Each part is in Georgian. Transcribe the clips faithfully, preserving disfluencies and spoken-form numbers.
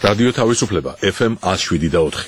რადიო თავისუფლება ეფ ემ one oh seven და four.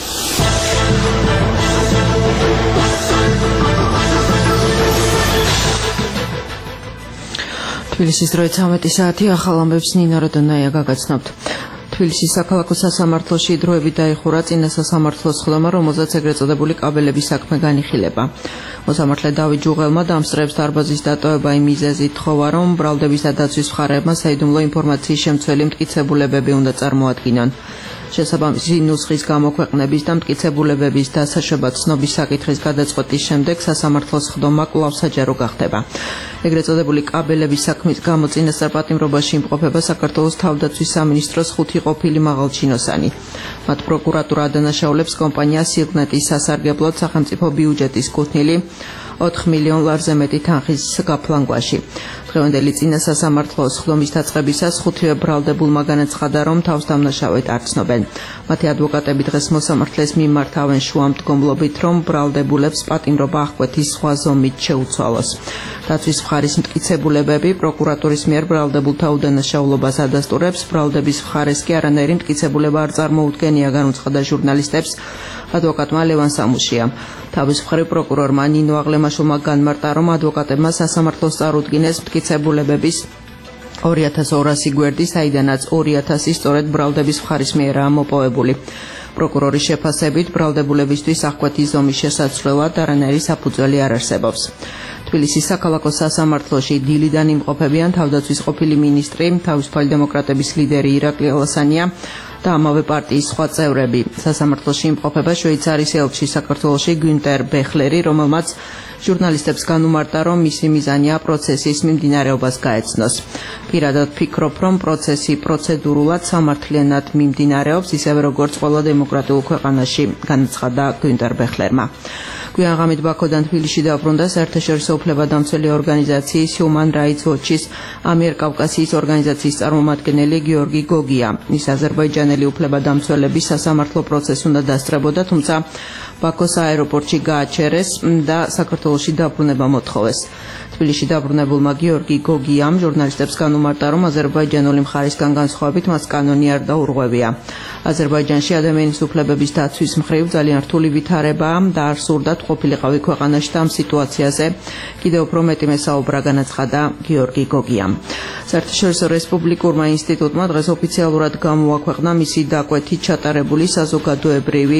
თბილისის დროით ცამეტი საათი ახალ ამბებს ნინა როდონაია გაგაცნობთ. თბილისის საქალაქო სასამართლოში დროებით დაიხურა წინა სასამართლოს ხდომა, რომელზეც ეგრეთ წოდებული კაბელების საქმე განიხილება. მოსამართლე დავით ჯუღელმა დამსწრებს დარბაზის დატოვება იმ მიზეზით თხოვა, რომ ბრალდების და დაცვის მხარეებმა საიდუმლო ინფორმაციის შემცველი მტკიცებულებები უნდა წარმოადგინონ. შესაბამისი ნუსხის გამოქვეყნების და მტკიცებულებების დასაშვება ცნობის საკითხის გადაწყვეტის შემდეგ სასამართლოს ხდომა კვლავ საჯარო გახდება. ეგრეთ წოდებული კაბელების საქმის გამო წინასწარ პატიმრობაში იმყოფება საქართველოს თავდაცვის სამინისტროს ხუთი ყოფილი მაღალჩინოსანი. მათ პროკურატურა ადანაშაულებს კომპანია სილკნეტის სასარგებლოდ სახელმწიფო ბიუჯეტის კუთვნილი ოთხ მილიონ ლარზე მეტი თანხის გაფლანგვაში. დღევანდელი წინა სასამართლოს ხდომის დაწყებისას ხუთივე ბრალდებულმა განაცხადა, რომ თავს დამნაშავედ არ ცნობენ. მათი ადვოკატები დღეს მოსამართლეს მიმართავენ შუამდგომლობით, რომ ბრალდებულებს პატიმრობა აღკვეთის სხვა ზომით შეუცვალოს. დაცვის მხარის მტკიცებულებები პროკურატურის მიერ ბრალდებულთა უდანაშაულობას ადასტურებს, ბრალდების მხარეს კი არანაირი მტკიცებულება არ წარმოუდგენია, განუცხადა ჟურნალისტებს ადვოკატმა ლევან სამუშიამ. თავის მხრივ პროკურორმა ნინო აღლემაშვილმა განმარტა, რომ ადვოკატებმა სასამართლოს წარუდგინეს მტკიცებულებების ორი ათას ორასი გვერდი, საიდანაც ორი ათასი სწორედ ბრალდების მხარის მიერაა მოპოვებული. პროკურორის შეფასებით ბრალდებულებისთვის აღკვეთის ზომის შესაცვლელად არანაირი საფუძველი არ არსებობს. თბილისის საქალაქო სასამართლოში დილიდან იმყოფებიან თავდაცვის ყოფილი მინისტრი, თავისუფალი დემოკრატების ლიდერი ირაკლი ალასანია და ამავე პარტიის სხვა წევრები. სასამართლოში იმყოფება შვეიცარიის ელჩი საქართველოში გუნტერ ბეხლერი, რომელმაც ჟურნალისტებს განუმარტა, რომ მისი მიზანია პროცესის მიმდინარეობას გაეცნოს. პირადად ვფიქრობ, რომ პროცესი პროცედურულად სამართლიანად მიმდინარეობს, ისევე როგორც ყველა დემოკრატიულ ქვეყანაში, განაცხადა გუნტერ ბეხლერმა. გვიან ღამით ბაქოდან თბილისში დაბრუნდა საერთაშორისო უფლებადამცველი ორგანიზაციის Human Rights Watch-ის ამიერკავკასიის ორგანიზაციის წარმომადგენელი გიორგი გოგია. ის აზერბაიჯანელი უფლებადამცველების სასამართლო პროცესს უნდა დასწრებოდა, თუმცა ბაქოს აეროპორტში გააჩერეს და საქართველოში დაბრუნება მოთხოვეს. თბილისში დაბრუნებულმა გიორგი გოგიამ ჟურნალისტებს განუმარტა, რომ აზერბაიჯანული მხარისგან განსხვავებით მას კანონი არ დაურღვევია. აზერბაიჯანში ადამიანის უფლებების დაცვის მხრივ ძალიან რთული ვითარებაა და არ სურდათ ყოფილიყავი ქვეყანაში და ამ სიტუაციაზე კიდევ უფრო მეტი მესაუბრა, განაცხადა გიორგი გოგიამ. საერთაშორისო რესპუბლიკურმა ინსტიტუტმა დღეს ოფიციალურად გამოაქვეყნა მისი დაკვეთით ჩატარებული საზოგადოებრივი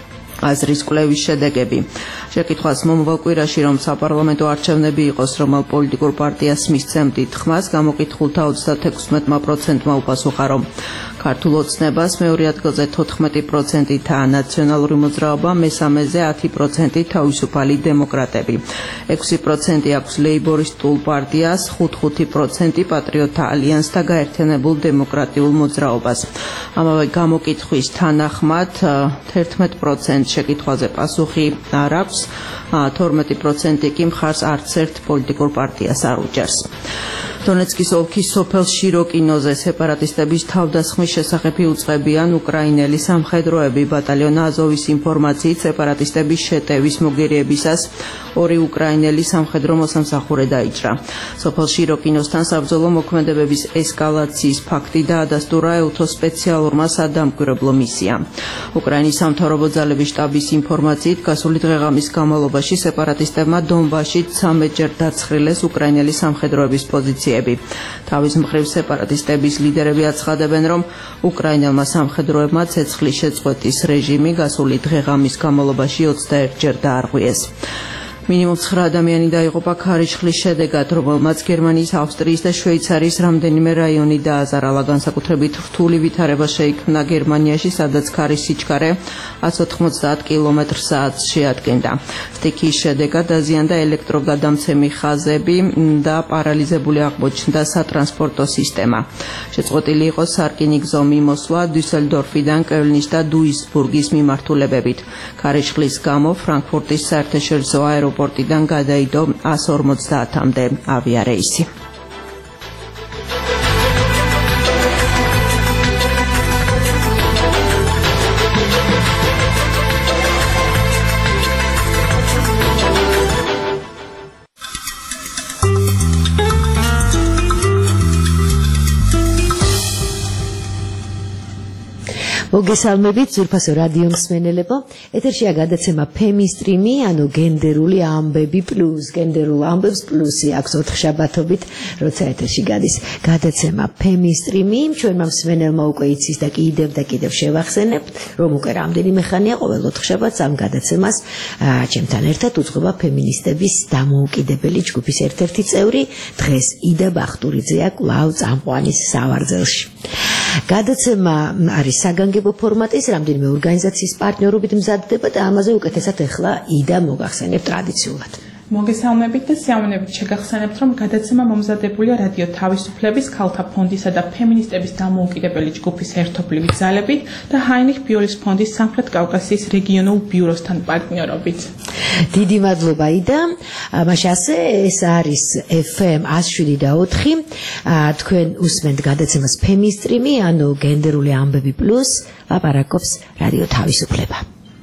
აზრის კვლევის შედეგები. შეკითხვას მომავალ კვირაში, რომ საპარლამენტო არჩევნები იყოს, რომელ პოლიტიკურ პარტიას მისცემდით ხმას, გამოკითხულთა ოცდათექვსმეტი პროცენტმა უპასუხა, რომ ქართულ ოცნებას, მეორე ადგილზე თოთხმეტი პროცენტითაა ნაციონალური მოძრაობა, მესამეზე ათი პროცენტი თავისუფალი დემოკრატები. ექვსი პროცენტი აქვს ლეიბორისტულ პარტიას, ხუთი პროცენტი პატრიოტთა ალიანსს და გაერთიანებულ დემოკრატიულ მოძრაობას. ამავე გამოკითხვის თანახმად თერთმეტი პროცენტი შეკითხვაზე პასუხი არ აქვს, თორმეტი პროცენტი კი მხარს არც ერთ პოლიტიკურ პარტიას არ უჭერს. დონეცკის ოლქის სოფელ შიროკინოზე სეპარატისტების თავდასხმის შესახებ იუწყებიან უკრაინელი სამხედროები. ბატალიონ აზოვის ინფორმაციით სეპარატისტების შეტევის მოგერიებისას ორი უკრაინელი სამხედრო მოსამსახურე დაიჭრა. სოფელ შიროკინოსთან საბრძოლო მოქმედებების ესკალაციის ფაქტი დაადასტურა ელთოს სპეციალურმა სადამკვირვებლო მისიამ. უკრაინის სამთავრობო ძალების შტაბის ინფორმაციით გასული დღეღამის განმავლობაში სეპარატისტებმა დონბასში ცამეტჯერ დაცხრილეს უკრაინელი სამხედროების პოზიციები. თავის მხრივ სეპარატისტების ლიდერები აცხადებენ, რომ უკრაინელმა სამხედროებმა ცეცხლის შეწყვეტის რეჟიმი გასული დღეღამის განმავლობაში ოცდაერთჯერ დაარღვიეს. მინიმუმ ცხრა ადამიანი დაიღუპა ქარიშხლის შედეგად, რომელმაც გერმანიის, ავსტრიის და შვეიცარიის რამდენიმე რაიონი დააზარალა. განსაკუთრებით რთული ვითარება შეიქმნა გერმანიაში, სადაც ქარის სიჩქარე ათს ოცდაოთხ კილომეტრ საათს შეადგენდა. სტიქიის შედეგად დაზიანდა ელექტროგადამცემი ხაზები და პარალიზებული აღმოჩნდა სატრანსპორტო სისტემა. შეწყვეტილი იყო სარკინიგზო მიმოსვლა დუსელდორფიდან კელნის და დუისბურგის მიმართულებებით. ქარიშხლის გამო ფრანკფურტის საერთაშორისო აეროპორტიდან გადაიდო ას ორმოცდაათამდე ავიარეისი. მოგესალმებით ძვირფასო რადიო მსმენელებო. ეთერშია გადაცემა ფემისტრიმი, ანუ გენდერული ამბები პლუს, გენდერულ ამბებს პლუსი აქვს ოთხშაბათობით, როცა ეთერში გადის გადაცემა ფემისტრიმი. ჩვენმა მსმენელმა უკვე იცის და კიდევ და კიდევ შევახსენებთ, რომ უკვე რამდენიმე ხანია ყოველ ოთხშაბათს ამ გადაცემას ჩემთან ერთად უძღვება ფემინისტების დამოუკიდებელი ჯგუფის ერთ-ერთი წევრი, დღეს იდა ბახტურიძეა კვლავ წამყვანის სავარძელში. გადაცემა არის საგანგებო ფორმატის, რამდენიმე ორგანიზაციის პარტნიორობით მზადდება და ამაზე უკეთესად ახლა იდა მოგახსენებ ტრადიციულად. მოგესალმებით და სიამოვნებით შეგახსენებთ, რომ გადაცემა მომზადებულია რადიო თავისუფლების, ქალთა ფონდისა და ფემინისტების დამოუკიდებელი ჯგუფის ერთობლივი ძალებით და ჰაინრიხ ბიოლის ფონდის სამხრეთ კავკასიის რეგიონულ ბიუროსთან პარტნიორობით. დიდი მადლობა იდა. მაშასე ეს არის ეფ ემ εκατო შვიდი და ოთხი. თქვენ უსმენთ გადაცემას ფემისტრიმი, ანუ გენდერული ამბები პლუს, ლაპარაკობს რადიო თავისუფლება.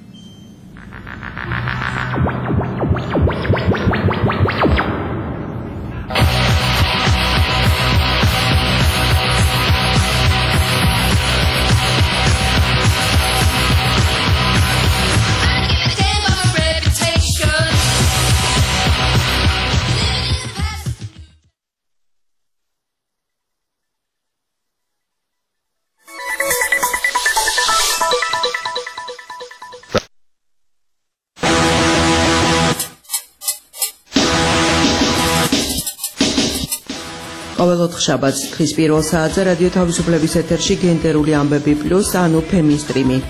ყოველ ოთხშაბათს თხის პირველ საათზე რადიო თავისუფლების ეთერში გენდერული ამბები პლუს, ანუ ფემისტრიმი.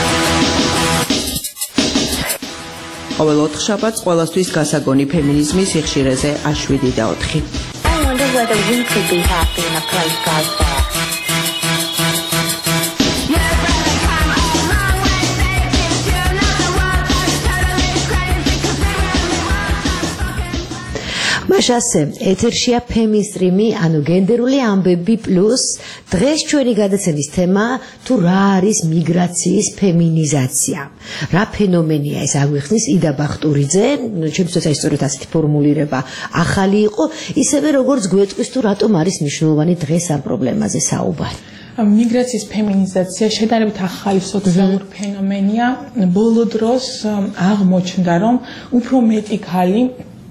ყოველ ოთხშაბათს ყველასთვის გასაგონი ფემინიზმის სიხშირეზე შვიდი და ოთხი. I wonder whether we could be happy in a place like that. მაშასე ეთერშია ფემისტრიმი, ანუ გენდერული ამბები პლუს. დღეს ჩვენი გადაცემის თემა თუ რა არის მიგრაციის ფემინიზაცია. რა ფენომენია ეს აგვიხსნის იდა ბახტურიძე, ჩემთვის ეს სწორედ ასეთი ფორმულირება ახალი იყო, ისევე როგორც გვეტყვის თუ რატომ არის მნიშვნელოვანი დღეს ამ პრობლემაზე საუბარი. მიგრაციის ფემინიზაცია შედარებით ახალი სოციალური ფენომენია. ბოლო დროს აღმოჩნდა, რომ უფრო მეტი ქალი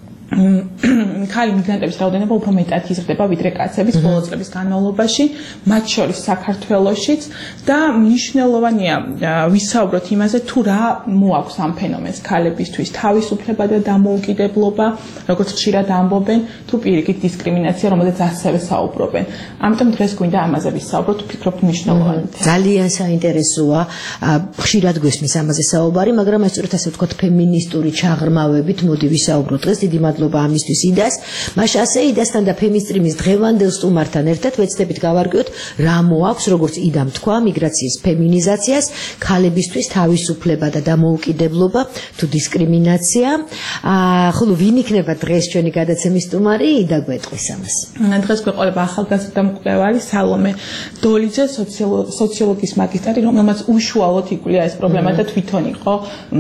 ქალი მიგრანტების რაოდენობა უფრო მეტად იზრდება ვიდრე კაცების ბოლო წლების განმავლობაში, მათ შორის საქართველოშიც და მნიშვნელოვანია ვისაუბროთ იმაზე, თუ რა მოაქვს ამ ფენომენს ქალებისთვის თავისუფლება და დამოუკიდებლობა, როგორც ხშირად ამბობენ, თუ პირიქით დისკრიმინაცია, რომელზეც ასევე საუბრობენ. ამიტომ დღეს გვინდა ამაზე ვისაუბროთ, ვფიქრობთ მნიშვნელოვანი. ძალიან საინტერესოა, ხშირად გვესმის ამაზე საუბარი, მაგრამ ეს სწორედ ასე ვთქვათ ფემინისტური ჩაღრმავებით მოდი ვისაუბროთ დღეს. დიდი მადლობა ამისთვის იდას. მაშასე იდასთან და ფემისტრიმის დღევანდელ სტუმართან ერთად ვეცდებით გავარკვიოთ, რა მოაქვს, როგორც იდამ თქვა, მიგრაციის ფემინიზაციას, ქალებისთვის თავისუფლება და დამოუკიდებლობა თუ დისკრიმინაცია. ხოლო ვინ იქნება დღეს ჩვენი გადაცემის სტუმარი? იდა გვეტყვის ამას. დღეს გვეყოლება ახალგაზრდა მკვლევარი სალომე დოლიძე, სოციოლოგიის მაგისტრი, რომელმაც უშუალოდ იკვლია ეს პრობლემა და თვითონ იყო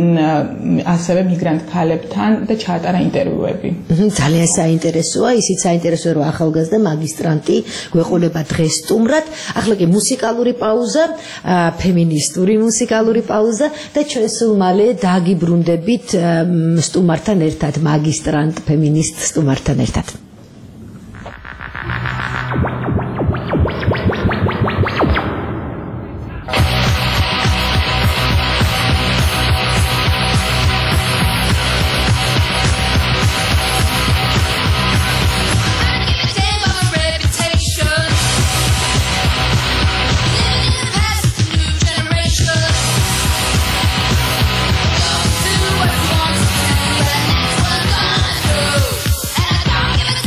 ასევე მიგრანტ ქალებთან და ჩაატარა ინტერვიუები. ძალიან საინტერესოა, ისიც საინტერესოა, რომ ახალგაზრდა მაგისტრანტი გვეყოლება დღეს სტუმრად. ახლა კი მუსიკალური პაუზა, ფემინისტური მუსიკალური პაუზა და ჩვენ სულ მალე დაგიბრუნდებით სტუმართან ერთად, მაგისტრანტ ფემინისტ სტუმართან ერთად. Do what you want to do, and that's what I'm gonna do. And I don't give a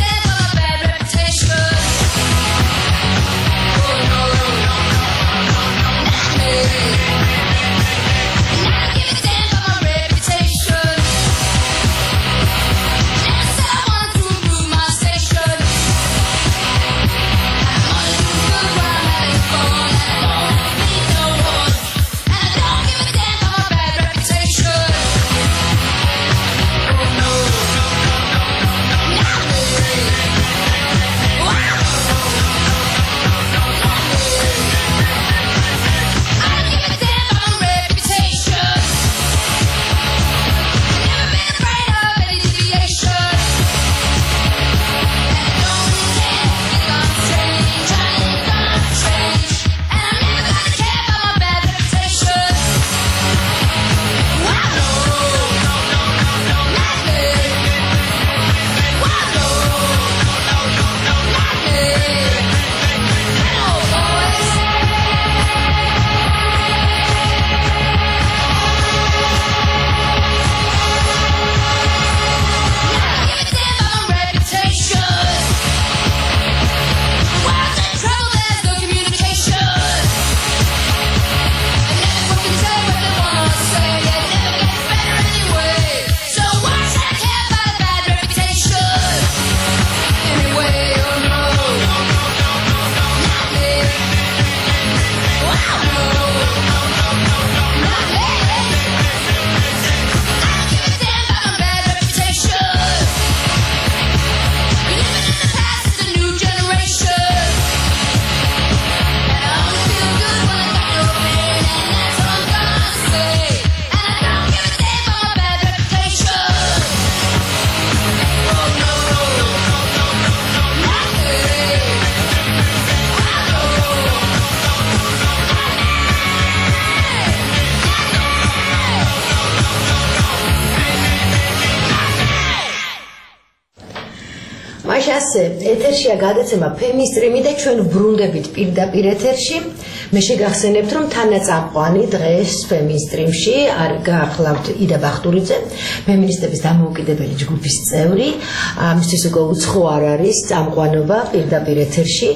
მაშინ ასე ეთერშია გადაცემა ფემისტრიმი და ჩვენ ბრუნდებით პირდაპირ ეთერში. მე შეგახსენებთ რომ თანაწამყვანი დღეს ფემისტრიმში არ გაახლავთ იდა ბახტურიძე, ფემინისტების დამოუკიდებელი ჯგუფის წევრი. ამისთვის უკვე უცხო არ არის წამყვანობა პირდაპირ ეთერში.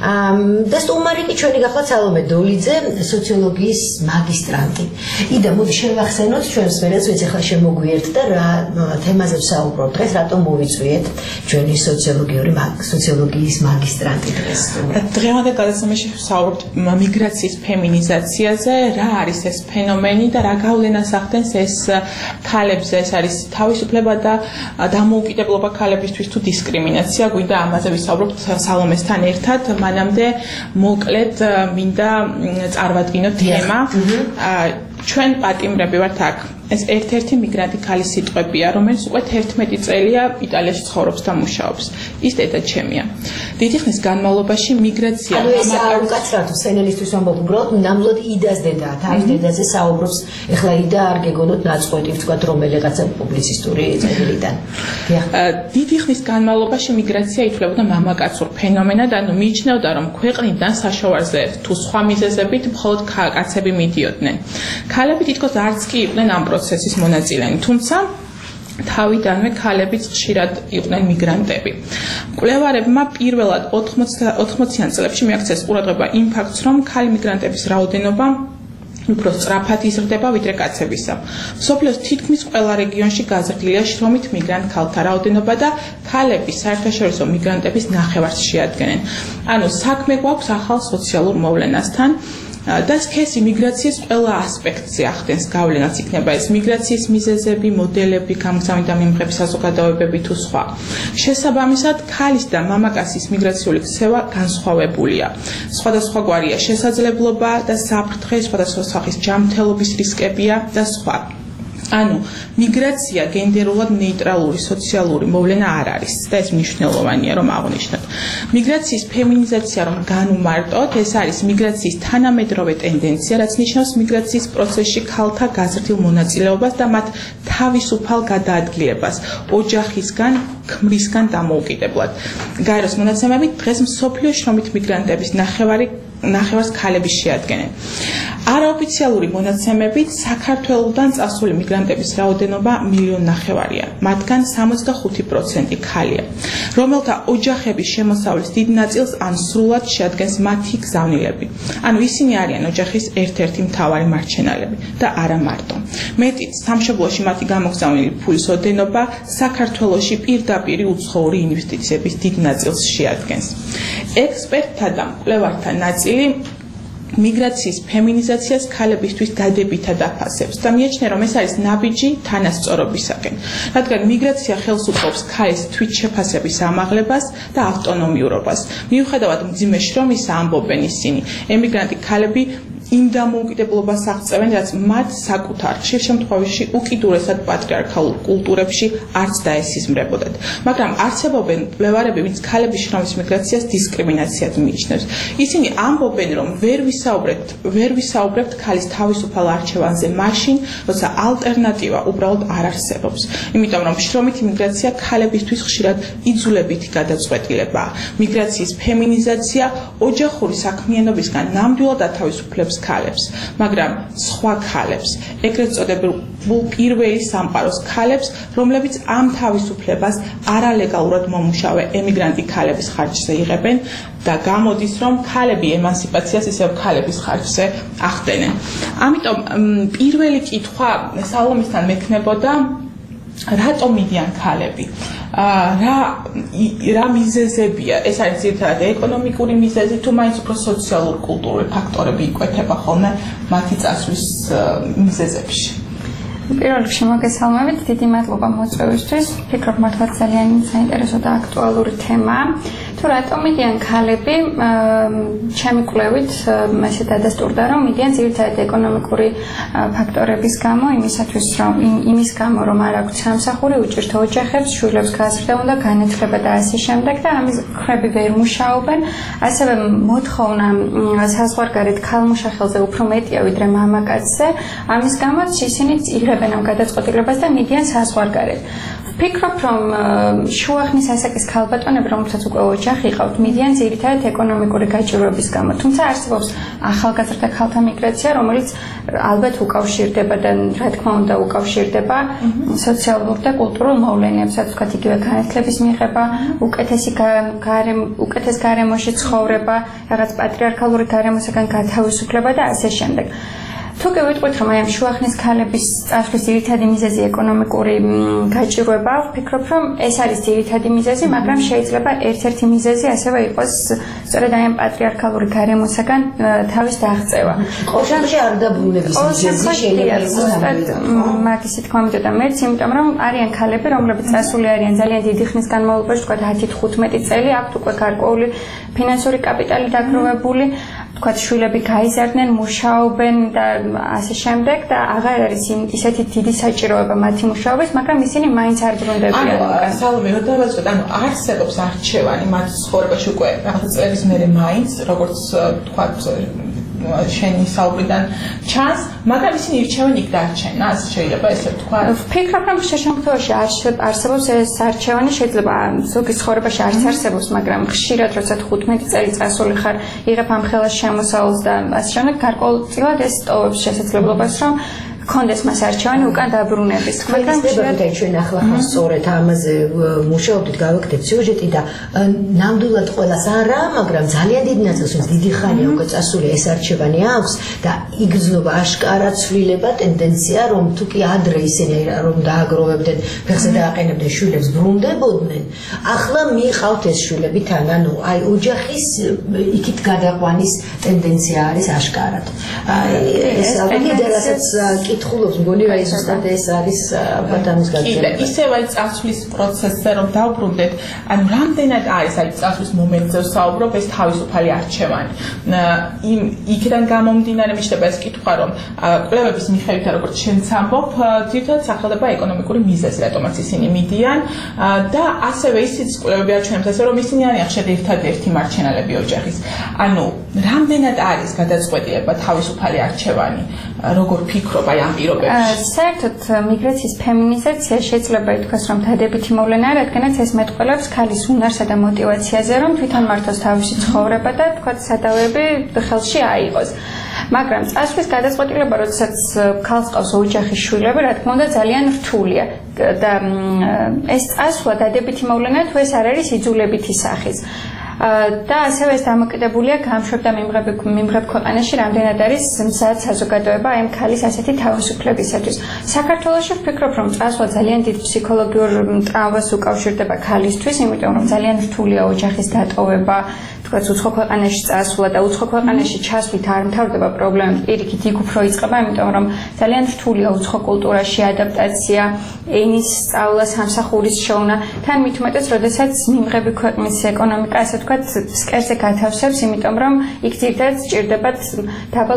და სტუმარი კი ჩვენი გახლავთ სალომე დოლიძე, სოციოლოგიის მაგისტრანტი. იდა მოდი შევახსენოთ ჩვენს ვერაც ვიც ახლა შემოგვიერთდა და რა თემაზე ვსაუბრობთ დღეს, რატომ მოვიწვიეთ ჩვენი სოციოლოგიური სოციოლოგიის მაგისტრანტი დღეს. დღევანდელ გადაცემაში ვსაუბრობთ მიგრაციის ფემინიზაციაზე, რა არის ეს ფენომენი და რა გავლენას ახდენს ეს ქალებზე, ეს არის თავისუფლება და დამოუკიდებლობა ქალებისთვის თუ დისკრიმინაცია, გვინდა ამაზე ვისაუბროთ სალომესთან ერთად, მანამდე მოკლედ მინდა წარვადგინოთ თემა. ჩვენ პატიმრები ვართ აქ. ეს ერთ-ერთი მიგრანტი ქალის სიტყვებია, რომელიც უკვე თერთმეტი წელია იტალიაში ცხოვრობს და მუშაობს. ის დედა ჩემია. დიდი ხნის განმავლობაში მიგრაცია ანუ ეს უკაცრავად სენელისთვის ვამბობ, უბრალოდ ნამდვილად იდას დედაა, თავის დედაზე საუბრობს. ეხლა იდა არ გეგონოთ ნაწყვეტი ვთქვათ რომელიღაცა პუბლიცისტური წერილიდან. დიდი ხნის განმავლობაში მიგრაცია ითვლებოდა მამაკაცურ ფენომენად, ანუ მიიჩნეოდა რომ ქვეყნიდან საშოვარზე თუ სხვა მიზეზებით მხოლოდ კაცები მიდიოდნენ. ქალები თითქოს არც კი იყვნენ ამ პროცესის მონაწილენი, თუმცა თავიდანვე ქალებიც ხშირად იყვნენ მიგრანტები. მკვლევარებმა პირველად ოთხმოციან წლებში მიაქცეს ყურადღება იმ ფაქტს, რომ ქალი მიგრანტების რაოდენობა უფრო სწრაფად იზრდება ვიდრე კაცებისა. მსოფლიოს თითქმის ყველა რეგიონში გაზრდილია შრომით მიგრანტ ქალთა რაოდენობა და ქალები საერთაშორისო მიგრანტების ნახევარს შეადგენენ. ანუ საქმე გვაქვს ახალ სოციალურ მოვლენასთან. და სქესი მიგრაციის ყველა ასპექტზე ახდენს გავლენას, იქნება ეს მიგრაციის მიზეზები, მოდელები, გამგზავრება და მიმღები საზოგადოებები თუ სხვა. შესაბამისად, ქალის და მამაკაცის მიგრაციული ქცევა განსხვავებულია. სხვადასხვაგვარია შესაძლებლობა და საფრთხე, სხვადასხვა სახის ჯანმრთელობის რისკებია და სხვა. ანუ მიგრაცია გენდერულად ნეიტრალური სოციალური მოვლენა არ არის და ეს მნიშვნელოვანია რომ აღვნიშნოთ. მიგრაციის ფემინიზაცია რომ განუმარტოთ, ეს არის მიგრაციის თანამედროვე ტენდენცია, რაც ნიშნავს მიგრაციის პროცესში ქალთა გაზრდილ მონაწილეობას და მათ თავისუფალ გადაადგილებას ოჯახისგან, ქმრისგან დამოუკიდებლად. გაეროს მონაცემებით დღეს მსოფლიოს შრომით მიგრანტების ნახევარი ნახევარს ქალები შეადგენენ. არაოფიციალური მონაცემებით საქართველოდან წასული მიგრანტების რაოდენობა მილიონ ნახევარია. მათგან სამოცდახუთი პროცენტი ქალია, რომელთა ოჯახების შემოსავლის დიდ ნაწილს ან სრულად შეადგენს მათი გზავნილები. ანუ ისინი არიან ოჯახის ერთ-ერთი მთავარი მარჩენალები და არა მარტო. მეტიც, სამშობლოში მათი გამოგზავნილი ფულის ოდენობა საქართველოში პირდაპირ უცხოური ინვესტიციების დიდ ნაწილს შეადგენს. ექსპერტთა და მკვლევართა ნაწილი მიგრაციის ფემინიზაციას ქალებისთვის დადებითად აფასებს და მიიჩნევს, რომ ეს არის ნაბიჯი თანასწორობისაკენ, რადგან მიგრაცია ხელს უწყობს ქალის თვითშეფასების ამაღლებას და ავტონომიურობას. მიუხედავად მძიმე შრომისა, ამბობენ ისინი, ემიგრანტი ქალები იმ დამოუკიდებლობას აღწევენ, რაც მათ საკუთარ ხშირ შემთხვევაში უკიდურესად პატრიარქალურ კულტურებში არც დაესიზმრებოდათ. მაგრამ არსებობენ მკვლევარები, ვინც ქალების შრომის მიგრაციას დისკრიმინაციად მიიჩნევს. ისინი ამბობენ, რომ ვერ ვისაუბრებთ, ვერ ვისაუბრებთ ქალის თავისუფალ არჩევანზე მაშინ, როცა ალტერნატივა უბრალოდ არ არსებობს. იმიტომ რომ შრომითი მიგრაცია ქალებისთვის ხშირად იძულებითი გადაწყვეტილებაა. მიგრაციის ფემინიზაცია ოჯახური საქმიანობისგან ნამდვილად ათავისუფლებს ქალებს, მაგრამ სხვა ქალებს, ეგრეთ წოდებულ პირველი სამყაროს ქალებს, რომლებიც ამ თავისუფლებას არალეგალურად მომუშავე ემიგრანტი ქალების ხარჯზე იღებენ და გამოდის, რომ ქალები ემანსიპაციას ისევ ქალების ხარჯზე ახდენენ. ამიტომ პირველი კითხვა სალომესთან მექნებოდა, რატომ მიდიან ქალები? რა რა მიზეზებია? ეს არის ძირითადად ეკონომიკური მიზეზი თუ მაინც უფრო სოციალურ კულტურული ფაქტორები იკვეთება ხოლმე მათი წასვლის მიზეზებში? პირველ რიგში მოგესალმებით, დიდი მადლობა მოწვევისთვის. ვფიქრობ, მართლაც ძალიან საინტერესო და აქტუალური თემაა. თუ რატომ მიდიან ქალები, ჩემი კვლევით ესე დადასტურდა, რომ მიდიან ძირითადად ეკონომიკური ფაქტორების გამო, იმისათვის, რომ იმის გამო, რომ არ აქვთ სამსახური, უჭირთ ოჯახებს, შვილებს გაზრდა უნდა, განათლება და ასე შემდეგ და ამის ქვები ვერ მუშაობენ. ასევე მოთხოვნა საზღვარგარეთ ქალმუშახელზე უფრო მეტია ვიდრე მამაკაცზე. ამის გამოც ისინი იღებენ ამ გადაწყვეტილებას და მიდიან საზღვარგარეთ. ვფიქრობ, რომ შუახნის ასაკის ქალბატონები, რომელთაც უკვე ოჯახი ყავთ, მიდიან ძირითადად ეკონომიკური გაჭირვების გამო. თუმცა არსებობს ახალგაზრდა ქალთა მიგრაცია, რომელიც ალბათ უკავშირდება და რა თქმა უნდა უკავშირდება სოციალურ და კულტურულ მოვლენებსაც, ვთქვათ, იგივე განათლების მიღება, უკეთესი უკეთეს გარემოში ცხოვრება, რაღაც პატრიარქალური გარემოსაგან გათავისუფლება და ასე შემდეგ. თუ კი ვიტყვით, რომ აი ამ შუახნის ქალების წასვლის ძირითადი მიზეზი ეკონომიკური გაჭირვება, ვფიქრობ, რომ ეს არის ძირითადი მიზეზი, მაგრამ შეიძლება ერთ-ერთი მიზეზი ასევე იყოს სწორედ აი ამ პატრიარქალური გარემოსაგან თავის დაღწევა. ყოველ შემთხვევაში არ დაბრუნების მიზეზი შეიძლება იყოს მაგისი თქმა მინდოდა მეც, იმიტომ რომ არიან ქალები, რომლებიც წასული არიან ძალიან დიდი ხნის განმავლობაში, თქვათ ათი თხუთმეტი წელი, აქვთ უკვე გარკვეული ფინანსური კაპიტალი დაგროვებული, თქვათ შვილები გაიზარდნენ, მუშაობენ და ასე შემდეგ და აღარ არის ისეთი დიდი საჭიროება მათი მუშაობის, მაგრამ ისინი მაინც არ ბრუნდებიან. ანუ სალომე, რა დავაწყოთ, ანუ არსებობს არჩევანი მათ ცხოვრებაში უკვე რაღაც წლების მერე მაინც, როგორც თქვათ შენი საუბრიდან ჩანს, მაგრამ ისინი ირჩევენ იქ დარჩენა, ასე შეიძლება ესე ვთქვა. ვფიქრობ, რომ შემთხვევაში არსებობს ეს არჩევანი, შეიძლება ზოგი ცხოვრებაში არც არსებობს, მაგრამ ხშირად როცა თხუთმეტი წელი წასული ხარ, იღებ ამ ხელას შემოსავალს და ასე შემდეგ, გარკვეულწილად ეს ტოვებს შესაძლებლობას, რომ კონდეს მას არჩევანი უკან დაბრუნების. მაგრამ შეიძლება ჩვენ ახლა ხარ სწორედ ამაზე მუშაობდით, გავაკეთეთ სიუჟეტი და ნამდვილად ყველას არა, მაგრამ ძალიან დიდი ნაწილს დიდი ხანია უკვე წასული ეს არჩევანი აქვს და იგრძნობა აშკარა ცვლილება ტენდენცია, რომ თუ კი ადრე ისინი რომ დააგროვებდნენ, ფეხზე დააყენებდნენ შვილებს ბრუნდებოდნენ, ახლა მიიყავთ ეს შვილები თან, ანუ აი ოჯახის იქით გადაყვანის ტენდენცია არის აშკარად. აი ეს ალბათ კითხულობს მგონი რა ის უბრალოდ ეს არის ბატონის გაძლიერება. კი, ისევ აი წასვლის პროცესზე რომ დავბრუნდეთ, ანუ რამდენად არის აი წასვლის მომენტზე ვსაუბრობ ეს თავისუფალი არჩევანი. იმ იქიდან გამომდინარე მიჩნდება ეს კითხვა, რომ კვლევების მიხედვით, როგორც შენც ამბობ, თვითონ სახელდება ეკონომიკური მიზეზი, რატომაც ისინი მიდიან და ასევე ისიც კვლევები აჩვენებს ასე, რომ ისინი არიან ხშირად ერთადერთი მარჩენალები ოჯახის. ანუ რამდენად არის გადაწყვეტილება თავისუფალი არჩევანი, როგორ ფიქრობ აი ამ პირობებში? საერთოდ მიგრაციის ფემინიზაცია შეიძლება ითქვას, რომ დადებითი მოვლენაა, რადგანაც ეს მეტყველებს ქალის უნარსა და мотиваციაზე, რომ თვითონ მართოს თავისი ცხოვრება და თქვათ სადავეები ხელში აიღოს. მაგრამ წასვლის გადაწყვეტილება, როდესაც ქალს ყავს ოჯახის შვილები, რა თქმა უნდა ძალიან რთულია და ეს წასვლა დადებითი მოვლენაა, თუ ეს არ არის იძულებითი სახის. და ასევე ეს დამოკიდებულია გამშვებ და მიმღებ ქვეყანაში რამდენად არის მზად საზოგადოება ამ ქალის ასეთი თავისუფლებისათვის. საქართველოში ვფიქრობ, რომ წასვლა ძალიან დიდ ფსიქოლოგიურ ტრავმას უკავშირდება ქალისთვის, იმიტომ რომ ძალიან რთულია ოჯახის დატოვება, თქვაც უცხო ქვეყანაში წასვლა და უცხო ქვეყანაში ჩასვლით არ მთავრდება პრობლემები, პირიქით იქ უფრო იწყება, იმიტომ რომ ძალიან რთულია უცხო კულტურაში ადაპტაცია, ენის სწავლა, სამსახურის შოვნა, თან მით უმეტეს, როდესაც მიმღები ქვეყნის ეკონომიკა, ასე თქვათ, სკერზე გათავსებს, იმიტომ რომ იქ ძირითადად სჭირდებათ დაბალ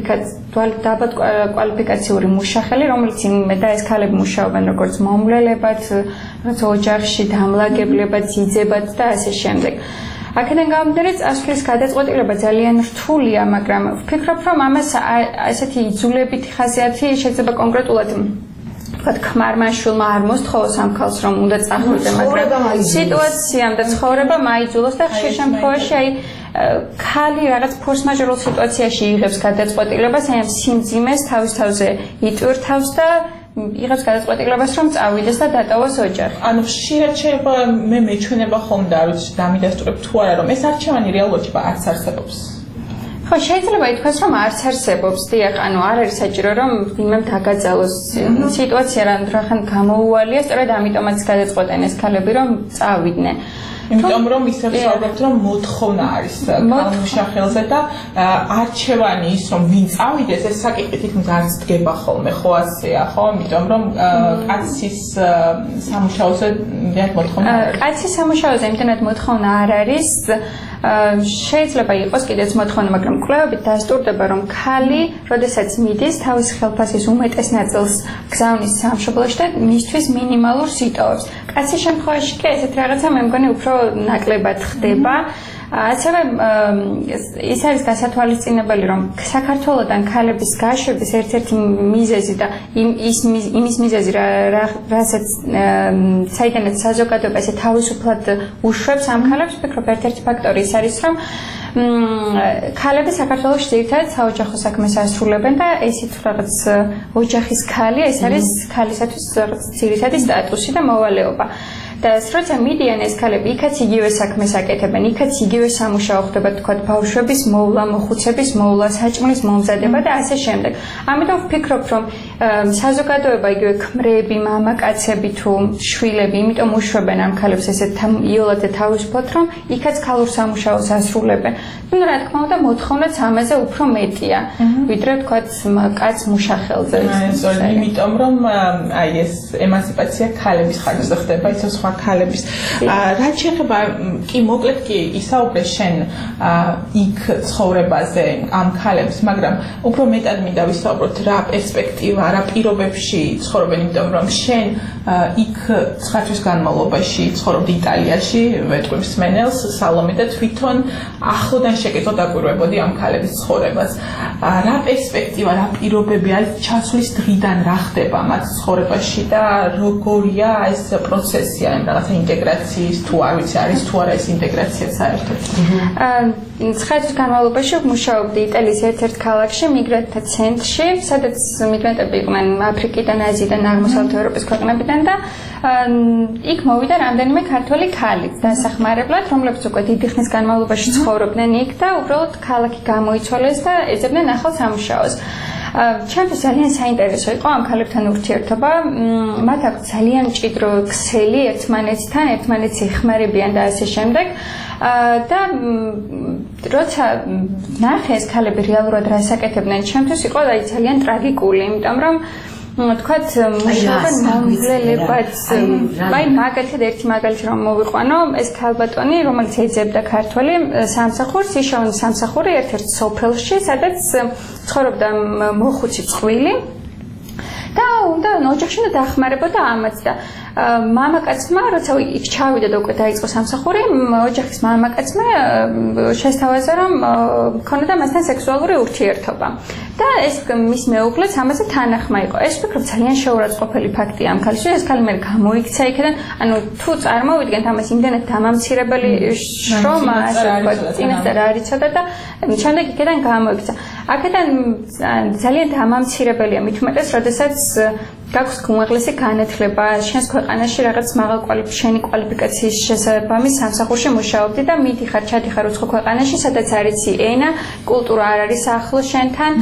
კვალიფიკაციური მუშახელი, რომელიც იმედია და ეს ქალები მუშაობენ როგორც მომვლელებად, რაღაც ოჯახში დამლაგებლებად, ძიძებად და ასე შემდეგ. აქედან გამომდინარე წასვლის გადაწყვეტილება ძალიან რთულია, მაგრამ ვფიქრობ, რომ ამას ასეთი იძულებითი ხასიათი შეიძლება კონკრეტულად თქვათ ქმარმა შვილმა არ მოსთხოვოს ამ ქალს რომ უნდა წახვიდე, მაგრამ სიტუაციამ და ცხოვრებამ აიძულოს და ხშირ შემთხვევაში აი ქალი რაღაც ფორს-მაჟორულ სიტუაციაში იღებს გადაწყვეტილებას, აი ამ სიმძიმეს თავის თავზე იტვირთავს და იღებს გადაწყვეტილებას რომ წავიდეს და დატოვოს ოჯახი. ანუ ხშირად შეიძლება მე მეჩვენება ხოლმე არ ვიცი დამიდასტურებ თუ არა რომ ეს არჩევანი რეალობაში არც არსებობს. ხო, შეიძლება ითქვას რომ არც არსებობს, დიახ, ანუ არ არის საჭირო რომ ვინმემ დაგაძალოს სიტუაცია რამდენად გამოუვალია, სწორედ ამიტომაც გადაწყვეტენ ეს ქალები რომ წავიდნენ. იმიტომ რომ ისე ვსაუბრობთ რომ მოთხოვნა არის ქალმუშახელზე და არჩევანი ის რომ ვინ წავიდეს ეს საკითხით იქ არც დგება ხოლმე, ხო ასეა, ხო? იმიტომ რომ კაცის სამუშაოზე იმდენად მოთხოვნა არ არის. კაცის სამუშაოზე იმდენად მოთხოვნა არ არის. შეიძლება იყოს კიდეც მოთხოვნა, მაგრამ კვლევებით დასტურდება, რომ ქალი, როდესაც მიდის, თავის ხელფასის უმეტეს ნაწილს გზავნის სამშობლოში და მისთვის მინიმალურს იტოვებს. კაცის შემთხვევაში კი ესეთ რაღაცა მე მგონი უფრო ნაკლებად ხდება. ასევე ის არის გასათვალისწინებელი, რომ საქართველოსთან ქალების გაშვების ერთ-ერთი მიზეზი და ის იმის მიზეზი, რასაც საიდანაც საზოგადოება ესე თავისუფლად უშვებს ამ ქალებს, ვფიქრობ, ერთ-ერთი ფაქტორი ის არის, რომ ქალები საქართველოში ძირითადად საოჯახო საქმეს ასრულებენ და ესეთ რაღაც ოჯახის ქალი, ეს არის ქალისათვის რაღაც ძირითადი სტატუსი და მოვალეობა. და როცა მიდიან ეს ქალები, იქაც იგივე საქმეს აკეთებენ, იქაც იგივე სამუშაო ხდება, თქვა, ბავშვების მოვლა, მოხუცების მოვლა, საჭმლის მომზადება და ასე შემდეგ. ამიტომ ვფიქრობ, რომ საზოგადოება იგივე ქმრები, მამაკაცები თუ შვილები, იმიტომ უშვებენ ამ ქალებს ესეთ იოლად და თავისუფლად, რომ იქაც ქალურ სამუშაოს ასრულებენ. ну, რა თქმა უნდა, მოთხოვნაც ამაზე უფრო მეტია, ვიდრე თქვა, კაც მუშახელზე. იმიტომ რომ აი ეს ემანციპაცია ქალების ხარჯზე ხდება, იცო სხვა ქალების. რაც შეეხება კი მოკლედ კი ისაუბრე შენ იქ ცხოვრებაზე ამ ქალებს, მაგრამ უფრო მეტად მინდა ვისაუბროთ რა პერსპექტივა, რა პირობებში ცხოვრობენ, იმიტომ რომ შენ იქ ცხრა თვის განმავლობაში ცხოვრობდი იტალიაში, ვეტყვი მსმენელს, სალომე და თვითონ ახლოდან შეკეთო დაკვირვებოდი ამ ქალების ცხოვრებას. რა პერსპექტივა, რა პირობები არის ჩასვლის დღიდან რა ხდება მათ ცხოვრებაში და როგორია ეს პროცესი ამ რაღაცა ინტეგრაციის თუ არ ვიცი არის თუ არა ეს ინტეგრაცია საერთოდ. ცხრა თვის განმავლობაში ვმუშაობდი იტალიის ერთ-ერთ ქალაქში, მიგრანტთა ცენტრში, სადაც მიგრანტები იყვნენ აფრიკიდან, აზიიდან, აღმოსავლეთ ევროპის ქვეყნებიდან და იქ მოვიდა რამდენიმე ქართველი ქალი დასახმარებლად, რომლებიც უკვე დიდი ხნის განმავლობაში ცხოვრობდნენ იქ და უბრალოდ ქალაქი გამოიცვალეს და ეძებდნენ ახალ სამუშაოს. ჩემთვის ძალიან საინტერესო იყო ამ ქალებთან ურთიერთობა. მათ აქვს ძალიან მჭიდრო ქსელი ერთმანეთთან, ერთმანეთს ეხმარებიან და ასე შემდეგ. და როცა ნახე ეს ქალები რეალურად რას აკეთებდნენ, ჩემთვის იყო ძალიან ტრაგიკული, იმიტომ რომ თქვათ მუშაობენ მომძლებად. აი მაგათად ერთი მაგალითი რომ მოვიყვანო, ეს ქალბატონი, რომელიც ეძებდა ქართველი სამსახურს, იშოვნა სამსახური ერთ-ერთ სოფელში, სადაც ცხოვრობდა მოხუცი წყვილი და უნდა ოჯახში და დახმარებოდა ამაც და მამაკაცმა, როცა იქ ჩავიდა და უკვე დაიწყო სამსახური, ოჯახის მამაკაცმა შესთავაზა, რომ ქონოდა მასთან სექსუალური ურთიერთობა. და ეს მის მეუღლეც ამაზე თანახმა იყო. ეს ვფიქრობ ძალიან შეურაცხყოფელი ფაქტია ამ ქალისთვის. ეს ქალი მე გამოიქცა იქიდან, ანუ თუ წარმოვიდგენთ ამას იმდენად დამამცირებელი შრომა, ასე ვთქვათ, წინასწარ არ იცოდა და შემდეგ იქიდან გამოიქცა. აქედან ძალიან დამამცირებელია, მით უმეტეს, როდესაც გაქვს უმაღლესი განათლება, შენს ქვეყანაში რაღაც მაღალკვალიფიციანი კვალიფიკაციის შესაბამის სამსახურში მუშაობდი და მიდიხარ, ჩადიხარ უცხო ქვეყანაში, სადაც არ იცი ენა, კულტურა არ არის ახლო შენთან,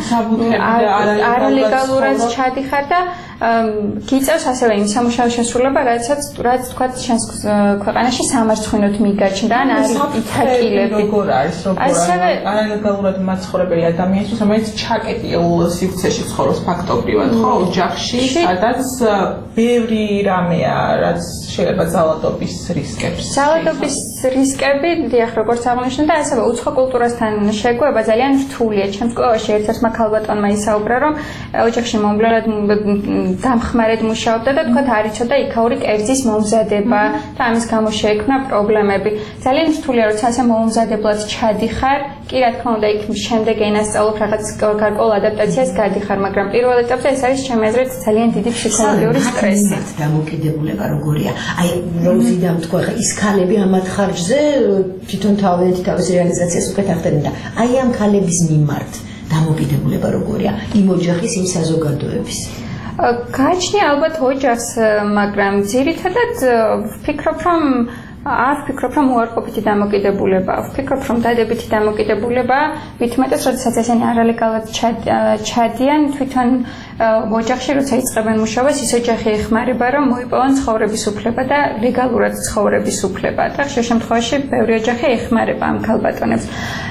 არალეგალურად ჩადიხარ და გიწევს ასევე იმ სამუშაო შესრულება, რაცაც რაც თქვა შენს ქვეყანაში სამარცხვინოდ მიგაჩნდა, ან არის ითაკილები. როგორ არის, როგორ არალეგალურად მაცხოვრებელი ადამიანისთვის, რომელიც ჩაკეტილ სივრცეში ცხოვრობს ფაქტობრივად, ხო, ოჯახში, სადაც ბევრი რამეა, რაც შეიძლება ძალადობის რისკებს. ძალადობის რისკები, დიახ, როგორც აღნიშნე და ასევე უცხო კულტურასთან შეგუება ძალიან რთულია. ჩემს კვლევაში ერთ-ერთმა ქალბატონმა ისაუბრა, რომ ოჯახში მომვლელად დამხმარედ მუშაობდა და თქვა არ იცოდა იქაური კერძის მომზადება და ამის გამო შეექმნა პრობლემები. ძალიან რთულია, როცა ასე მომზადებლად ჩადიხარ, კი რა თქმა უნდა იქ შემდეგ ენასწავლებ რაღაც გარკვეულ ადაპტაციას გადიხარ, მაგრამ პირველ ეტაპზე ეს არის ჩემი აზრით ძალიან დიდი ფსიქოლოგიური სტრესი. დამოკიდებულება როგორია? აი როზიდამ თქვა ის ქალები ამათ ხარჯზე თვითონ თავიანთი თავის რეალიზაციას უკეთ ახდენენ და აი ამ ქალების მიმართ დამოკიდებულება როგორია? იმ ოჯახის, იმ საზოგადოების. გააჩნია ალბათ ოჯახს, მაგრამ ძირითადად ვფიქრობ, რომ არ ვფიქრობ, რომ უარყოფითი დამოკიდებულება, ვფიქრობ, რომ დადებითი დამოკიდებულება, მით უმეტეს, როდესაც ესენი არალეგალად ჩადიან, თვითონ ოჯახში, როცა იწყებენ მუშაობას, ის ოჯახი ეხმარება, რომ მოიპოვონ ცხოვრების უფლება და ლეგალურად ცხოვრების უფლება. და ხშირ შემთხვევაში ბევრი ოჯახი ეხმარება ამ ქალბატონებს.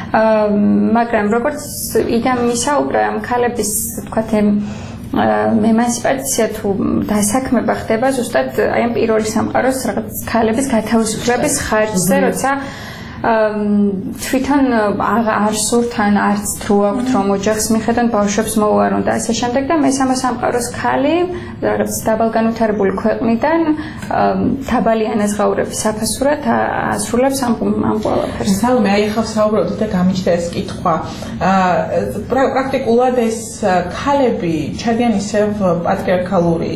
მაგრამ როგორც იდამ ისაუბრა ამ ქალების, თქვათ, ემანციპაცია თუ დასაქმება ხდება ზუსტად აი ამ პირველი სამყაროს რაღაც ქალების გათავისუფლების ხარჯზე, როცა თვითონ არ სურთ ან არც დრო აქვთ რომ ოჯახს მიხედონ ბავშვებს მოუარონ და ასე შემდეგ და მესამე სამყაროს ქალი რაღაც დაბალგანვითარებული ქვეყნიდან დაბალი ანაზღაურების საფასურად ასრულებს ამ ამ ყველაფერს. სალომე, აი ახლა საუბრობთ და გამიჩნდა ეს კითხვა. პრაქტიკულად ეს ქალები ჩადიან ისევ პატრიარქალური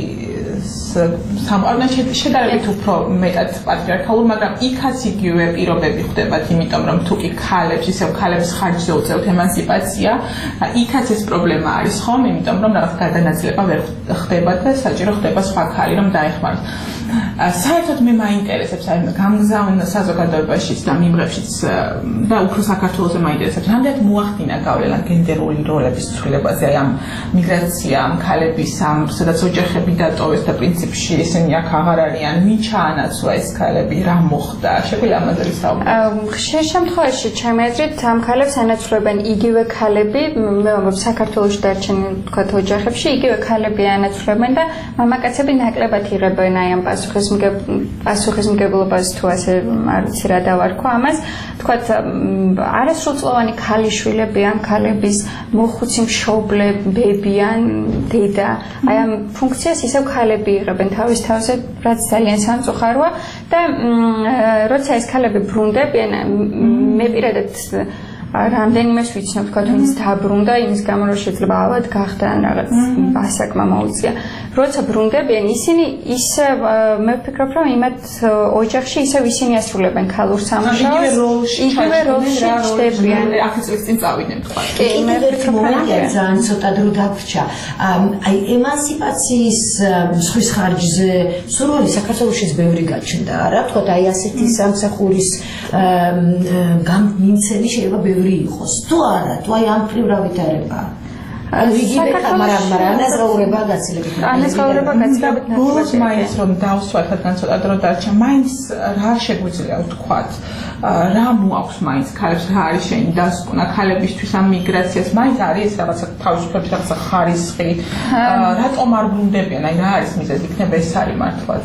სამყაროში შედარებით უფრო მეტად პატრიარქალურ, მაგრამ იქაც იგივე პირობები ხდებათ, იმიტომ რომ თუ კი ქალებს ისევ ქალებს ხარჯზე უწევთ ემანსიპაცია, იქაც ეს პრობლემა არის ხომ, იმიტომ რომ რაღაც გადანაწილება ვერ ხდება და საჭირო ხდება სხვა ქალი რომ დაეხმაროთ. საერთოდ მე მაინტერესებს აი გამგზავნ საზოგადოებაშიც და მიმღებშიც და უფრო საქართველოსზე მაინტერესებს რამდენად მოახდინა გავლენა გენდერული როლების ცვლილებაზე აი ამ მიგრაცია ამ ქალების ამ სადაც ოჯახები დატოვეს და პრინციპში ისინი აქ აღარ არიან ვინ ჩაანაცვლა ეს ქალები რა მოხდა შეგვიძლია ამაზე ვისაუბროთ ხშირ შემთხვევაში ჩემი აზრით ამ ქალებს ანაცვლებენ იგივე ქალები მე ვამბობ საქართველოში დარჩენილ თქვათ ოჯახებში იგივე ქალები ანაცვლებენ და მამაკაცები ნაკლებად იღებენ აი ამ პასუხისმგებლობას თუ ასე არ ვიცი რა დავარქვა ამას თქვათ არასრულწლოვანი ქალიშვილები ან ქალების მოხუცი მშობლე ბებიან დედა აი ამ ფუნქციას ისევ ქალები იღებენ თავის თავზე რაც ძალიან სამწუხაროა და როცა ეს ქალები ბრუნდებიან მე პირადად რამდენიმეს ვიცნობ თქვა თუ ის დაბრუნდა იმის გამო რომ შეიძლება ავად გახდა ან რაღაც ასაკმა მოუწია როცა ბრუნდებიან ისინი ისე მე ვფიქრობ რომ იმათ ოჯახში ისევ ისინი ასრულებენ ქალურ სამუშაოს იგივე როლში ჩნდებიან ახლა წელს წინ წავიდნენ თქვა კი მე ვფიქრობ რომ ძალიან ცოტა დრო დაგვრჩა აი ემანსიპაციის სხვის ხარჯზე სურვილი საქართველოშიც ბევრი გაჩნდა არა თქვა აი ასეთი სამსახურის გამიმცემი შეიძლება იყოს თუ არა თუ აი ამ ფრივ რა ვითარება ვიგივე მაგრამ მაგრამ ანაზღაურება გაცილებით ანაზღაურება გაცილებით ბოლოს მაინც რომ დავსვათ რადგან ცოტა დრო დარჩა მაინც რა შეგვიძლია ვთქვათ რა მოაქვს მაინც ქალებს რა არის შენი დასკვნა ქალებისთვის ამ მიგრაციას მაინც არის რაღაცა თავისუფლების რაღაცა ხარისხი რატომ არ ბრუნდებიან აი რა არის მიზეზი იქნება ეს არის მართლაც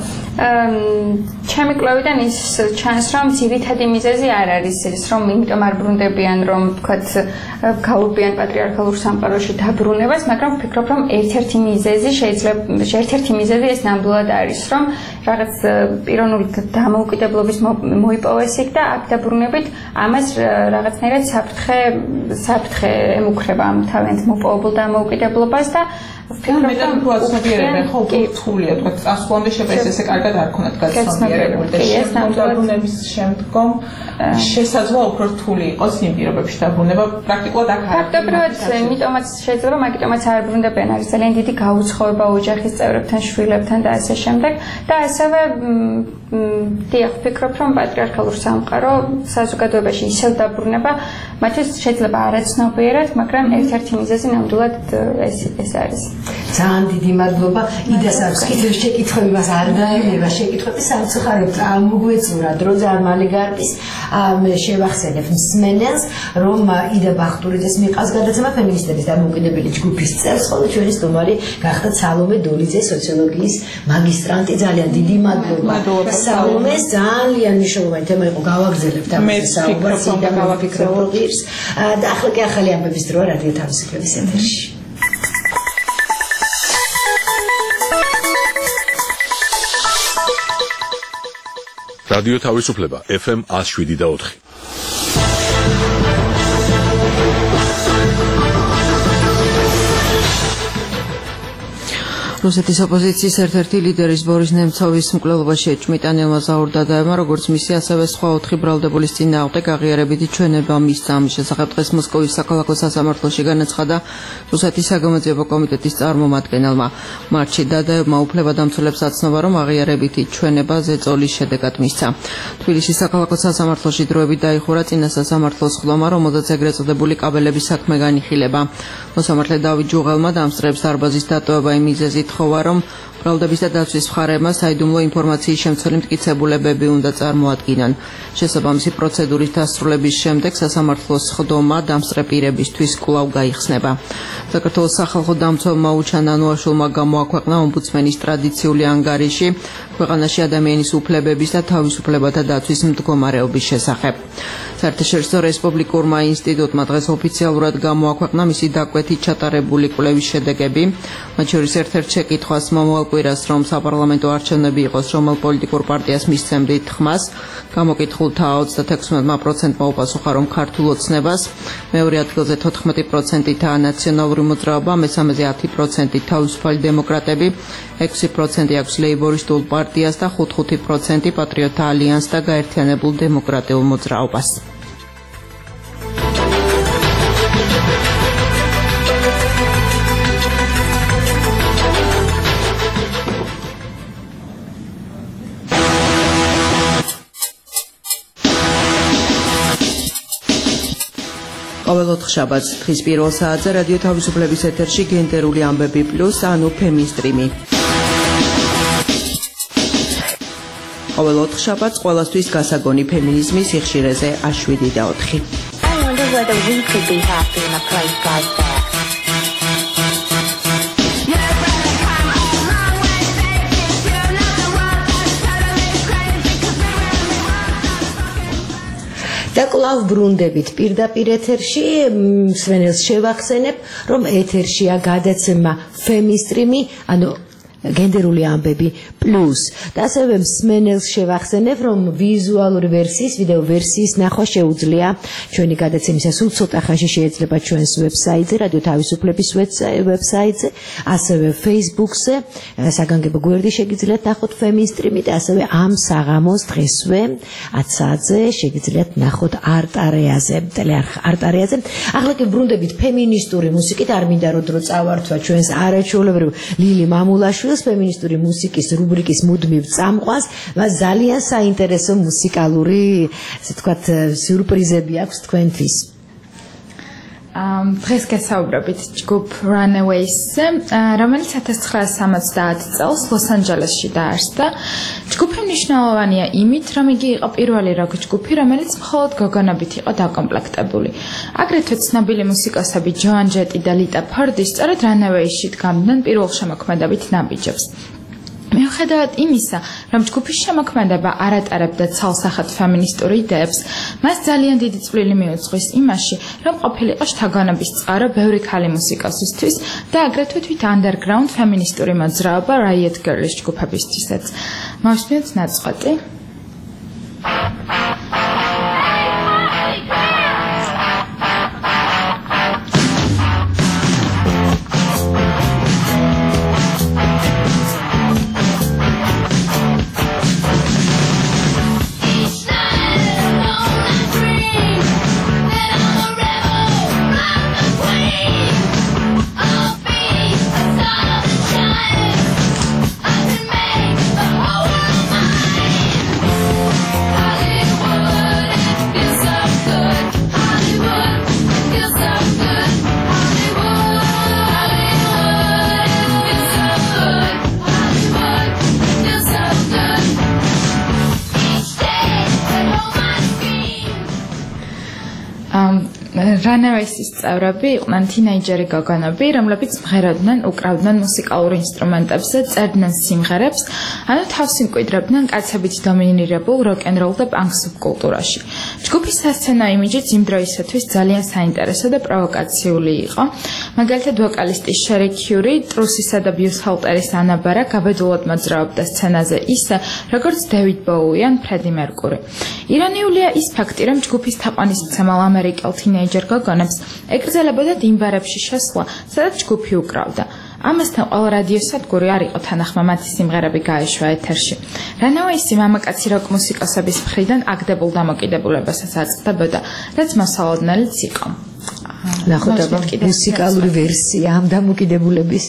ჩემი კვლევიდან ის ჩანს რომ ძირითადი მიზეზი არ არის ის რომ იმიტომ არ ბრუნდებიან რომ ვთქვათ გაურბიან პატრიარქალურ სამყაროში დაბრუნებას მაგრამ ვფიქრობ რომ ერთ-ერთი მიზეზი შეიძლება ერთ-ერთი მიზეზი ეს ნამდვილად არის რომ რაღაც პიროვნული დამოუკიდებლობის მოიპოვეს იქ და აქ დაბრუნებით ამას რაღაცნაირად საფრთხე საფრთხე ემუქრება ამ თავიანთ მოპოვებულ დამოუკიდებლობას და ვფიქრობ რომ უცნობიერებენ ხო რთულია თქვა წასვლამდე შეიძლება ესე კარგად არ ქონათ გაცნობიერებული და შემდგომების შემდგომ შესაძლოა უფრო რთული იყოს იმ პირობებში დაბრუნება პრაქტიკულად აქ არ ფაქტობრივად იმიტომაც შეიძლება მაგიტომაც არ ბრუნდებიან არის ძალიან დიდი გაუცხოება ოჯახის წევრებთან შვილებთან და ასე შემდეგ და ასევე დიახ ვფიქრობ რომ პატრიარქალურ სამყარო საზოგადოებაში ისევ დაბრუნება მათთვის შეიძლება არაცნობიერად მაგრამ ერთ-ერთი მიზეზი ნამდვილად ეს ეს არის ძალიან დიდი მადლობა იდას აქვს კიდევ შეკითხვები მას არ დაენება შეკითხვები სამწუხაროდ მოგვეწურა დრო ძალიან მალე გარბის მე შევახსენებ მსმენელს რომ იდა ბახტურიძეს მიყავს გადაცემა ფემინისტების დამოუკიდებელი ჯგუფის წევს ხოლო ჩვენი სტუმარი გახდა სალომე დოლიძე სოციოლოგიის მაგისტრანტი ძალიან დიდი მადლობა სალომეს ძალიან მნიშვნელოვანი თემა იყო გავაგზავნებთ ამ საუბარს და გავაფიქრებთ და ახლა კი ახალი ამბების დროა რადიო თავისუფლების ეთერში რადიო თავისუფლება ეფ ემ one oh seven და four რუსეთის ოპოზიციის ერთ-ერთი ლიდერის ბორის ნემცოვის მკვლელობაში ეჭვმიტანილმა ზაურდა დაემა, როგორც მისი ასევე სხვა ოთხი ბრალდებულის წინააღმდეგ აღიარებითი ჩვენება მისცა. ამის შესახებ დღეს მოსკოვის საქალაქო სასამართლოში განაცხადა რუსეთის საგამოძიებო კომიტეტის წარმომადგენელმა. მარტში დადაევმა უფლებადამცველებს აცნობა, რომ აღიარებითი ჩვენება ზეწოლის შედეგად მისცა. თბილისის საქალაქო სასამართლოში დროებით დაიხურა წინა სასამართლოს ხდომა, რომელზეც ეგრეთ წოდებული კაბელების საქმე განიხილება. მოსამართლე დავით ჯუღელმა დამსწრეებს დარბაზის დატოვება იმ მიზეზით თხოვა, რომ ბრალდების და დაცვის მხარეებმა საიდუმლო ინფორმაციის შემცველი მტკიცებულებები უნდა წარმოადგინონ. შესაბამისი პროცედურის დასრულების შემდეგ სასამართლოს სხდომა დამსწრე პირებისთვის კვლავ გაიხსნება. საქართველოს სახალხო დამცველმა უჩა ნანუაშვილმა გამოაქვეყნა ომბუდსმენის ტრადიციული ანგარიში ქვეყანაში ადამიანის უფლებების და თავისუფლებათა დაცვის მდგომარეობის შესახებ. საერთაშორისო რესპუბლიკურმა ინსტიტუტმა დღეს ოფიციალურად გამოაქვეყნა მისი დაკვეთით ჩატარებული კვლევის შედეგები, მათ შორის ერთ-ერთ შეკითხვას მომავალ კვირას რომ საპარლამენტო არჩევნები იყოს რომელ პოლიტიკურ პარტიას მისცემდით ხმას, გამოკითხულთა ოცდათექვსმეტ პროცენტმა უპასუხა რომ ქართულ ოცნებას, მეორე ადგილზე თოთხმეტი პროცენტითაა ნაციონალური მოძრაობა, მესამეზე ათი პროცენტი თავისუფალი დემოკრატები, ექვსი პროცენტი აქვს ლეიბორისტულ პარტიას და ხუთ პროცენტი პატრიოტთა ალიანსს და გაერთიანებულ დემოკრატიულ მოძრაობას. ყოველ ოთხშაბათს დღის პირველ საათზე რადიო თავისუფლების ეთერში გენდერული ამბები პლუს ანუ ფემინსტრიმი. ყოველ ოთხშაბათს ყველასთვის გასაგონი ფემინიზმის სიხშირეზე შვიდი და ოთხი. I wonder whether we could be happy in a place like that. და კვლავ ბრუნდებით პირდაპირ ეთერში მსმენელს შევახსენებ რომ ეთერშია გადაცემა ფემისტრიმი ანუ გენდერული ამბები პლუს და ასევე მსმენელს შევახსენებ რომ ვიზუალური ვერსიის ვიდეო ვერსიის ნახვა შეუძლია ჩვენი გადაცემისა სულ ცოტა ხანში შეიძლება ჩვენს ვებსაიტზე რადიო თავისუფლების ვებსაიტზე ასევე Facebook-ზე საგანგებო გვერდი შეგიძლიათ ნახოთ ფემისტრიმი და ასევე ამ საღამოს დღესვე ათ საათზე შეგიძლიათ ნახოთ არტარეაზე ტელეარხ არტარეაზე ახლა კი ბრუნდებით ფემინისტური მუსიკით არ მინდა რომ დრო წავართვა ჩვენს არაჩვეულებრივ ლილი მამულაშვილს ფემინისტური მუსიკის რუბრიკის მუდმივ წამყვანს მას ძალიან საინტერესო მუსიკალური ასე ვთქვათ სიურპრიზები აქვს თქვენთვის დღეს გესაუბრებით ჯგუფ Runaways-ზე, რომელიც ათას ცხრაასი სამოცდაათი წელს ლოს-ანჯელესში დაარსდა. ჯგუფი მნიშვნელოვანია იმით, რომ იგი იყო პირველი როკ ჯგუფი, რომელიც მხოლოდ გოგონებით იყო დაკომპლექტებული. აგრეთვე ცნობილი მუსიკოსები ჯოან ჯეტი და ლიტა ფორდი სწორედ Runaways-ში დგამდნენ პირველ შემოქმედებით ნაბიჯებს. მიუხედავად იმისა, რომ ჯგუფის შემოქმედება არ ატარებდა ცალსახად ფემინისტური იდეებს, მას ძალიან დიდი წვლილი მიუძღვის იმაში, რომ ყოფილიყო შთაგონების წყარო ბევრი ქალი მუსიკოსისთვის და აგრეთვე თვით underground ფემინისტური მოძრაობა Riot Girls ჯგუფებისთვისაც. მოვსმინოთ ნაწყვეტი. Runaways-ის წევრები იყვნენ თინეიჯერი გოგონები, რომლებიც მღეროდნენ, უკრავდნენ მუსიკალურ ინსტრუმენტებზე, წერდნენ სიმღერებს, ანუ თავს იმკვიდრებდნენ კაცებით დომინირებულ როკ-ენ-როლ და პანკ სუბკულტურაში. ჯგუფის სასცენო იმიჯიც იმ დროისათვის ძალიან საინტერესო და პროვოკაციული იყო. მაგალითად, ვოკალისტი შერი კიური, ტრუსისა და ბიუსჰალტერის ანა ბარა გაბედულად მოძრაობდა სცენაზე ისე, როგორც დევიდ ბოუი ან ფრედი მერკური. ირონიულია ის ფაქტი, რომ ჯგუფის თაყვანისმცემელ ამერიკელ თინეიჯერ გოგონებს ეკრძალებოდათ იმ ბარებში შესვლა, სადაც ჯგუფი უკრავდა. ამასთან ყველა რადიოსადგური არ იყო თანახმა მათი სიმღერები გაეშვა ეთერში. Runaways-ი მამაკაცი როკ მუსიკოსების მხრიდან აგდებულ დამოკიდებულებასაც აწყდებოდა, რაც მოსალოდნელიც იყო. ნახოთ აბა მუსიკალური ვერსია ამ დამოკიდებულების.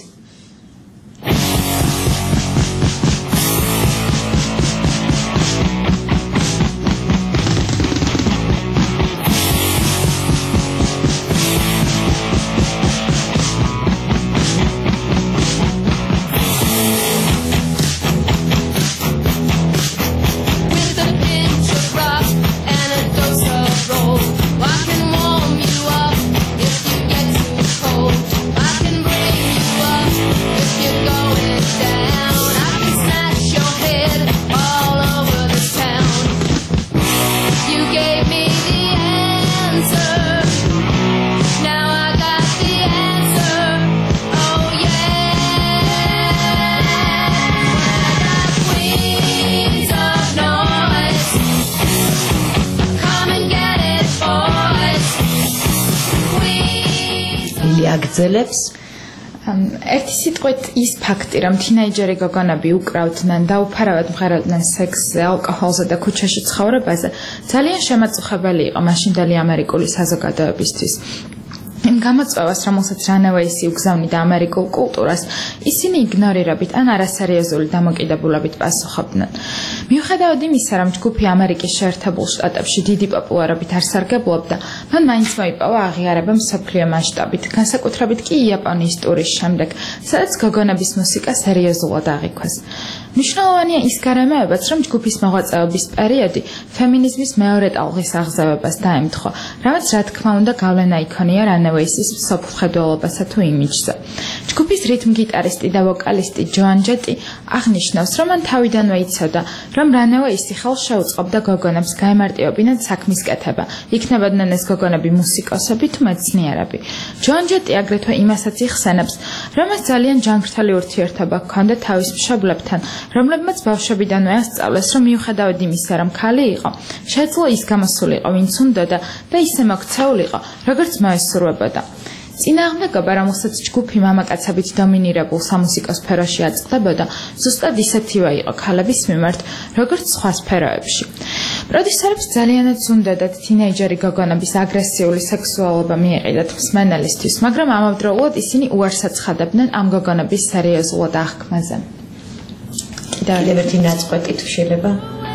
აგრძელებს? ერთი სიტყვით ის ფაქტი, რომ თინეიჯერი გოგონები უკრავდნენ და უფარავად მღეროდნენ სექსზე, ალკოჰოლზე და ქუჩაში ცხოვრებაზე, ძალიან შემაწუხებელი იყო მაშინდელი ამერიკული საზოგადოებისთვის. იმ გამოწვევას, რომელსაც რანაუეისი უგზავნიდა ამერიკულ კულტურას, ისინი იგნორირებით ან არასერიოზული დამოკიდებულებით პასუხობდნენ. მიუხედავად იმისა, რომ ჯგუფი ამერიკის შეერთებულ შტატებში დიდი პოპულარობით არ სარგებლობდა, მან მაინც მოიპოვა აღიარება მსოფლიო მასშტაბით, განსაკუთრებით კი იაპონიის ტურის შემდეგ, სადაც გოგონების მუსიკა სერიოზულად აღიქვეს. მნიშვნელოვანია ის გარემოებაც, რომ ჯგუფის მოღვაწეობის პერიოდი ფემინიზმის მეორე ტალღის აღზევებას დაემთხვა, რამაც რა თქმა უნდა გავლენა იქონია რანაუეისის მსოფლმხედველობასა თუ იმიჯზე. ჯგუფის რითმ გიტარისტი და ვოკალისტი ჯოან ჯეტი აღნიშნავს, რომ მან თავიდანვე იცოდა, რომ რანაუეისი ხელს შეუწყობდა გოგონებს გაემარტივებინათ საქმის კეთება, იქნებოდნენ ეს გოგონები მუსიკოსები თუ მეცნიერები. ჯოან ჯეტი აგრეთვე იმასაც იხსენებს, რომ მას ძალიან ჯანმრთელი ურთიერთობა ჰქონდა თავის მშობლებთან, რომლებმაც ბავშვობიდანვე ასწავლეს, რომ მიუხედავად იმისა, რომ ქალი იყო, შეეძლო ის გამოსულიყო, ვინც უნდოდა და ისე მოქცეულიყო, როგორც მოესურვებოდა. წინააღმდეგობა, რომელსაც ჯგუფი მამაკაცებით დომინირებულ სამუსიკო სფეროში აწყდებოდა, ზუსტად ისეთივე იყო ქალების მიმართ, როგორც სხვა სფეროებში. პროდიუსერებს ძალიანაც უნდოდათ თინეიჯერი გოგონების აგრესიული სექსუალობა მიეყიდათ მსმენელისთვის, მაგრამ ამავდროულად ისინი უარს აცხადებდნენ ამ გოგონების სერიოზულად აღქმაზე. კიდევ ერთი ნაწყვეტი თუ შეიძლება?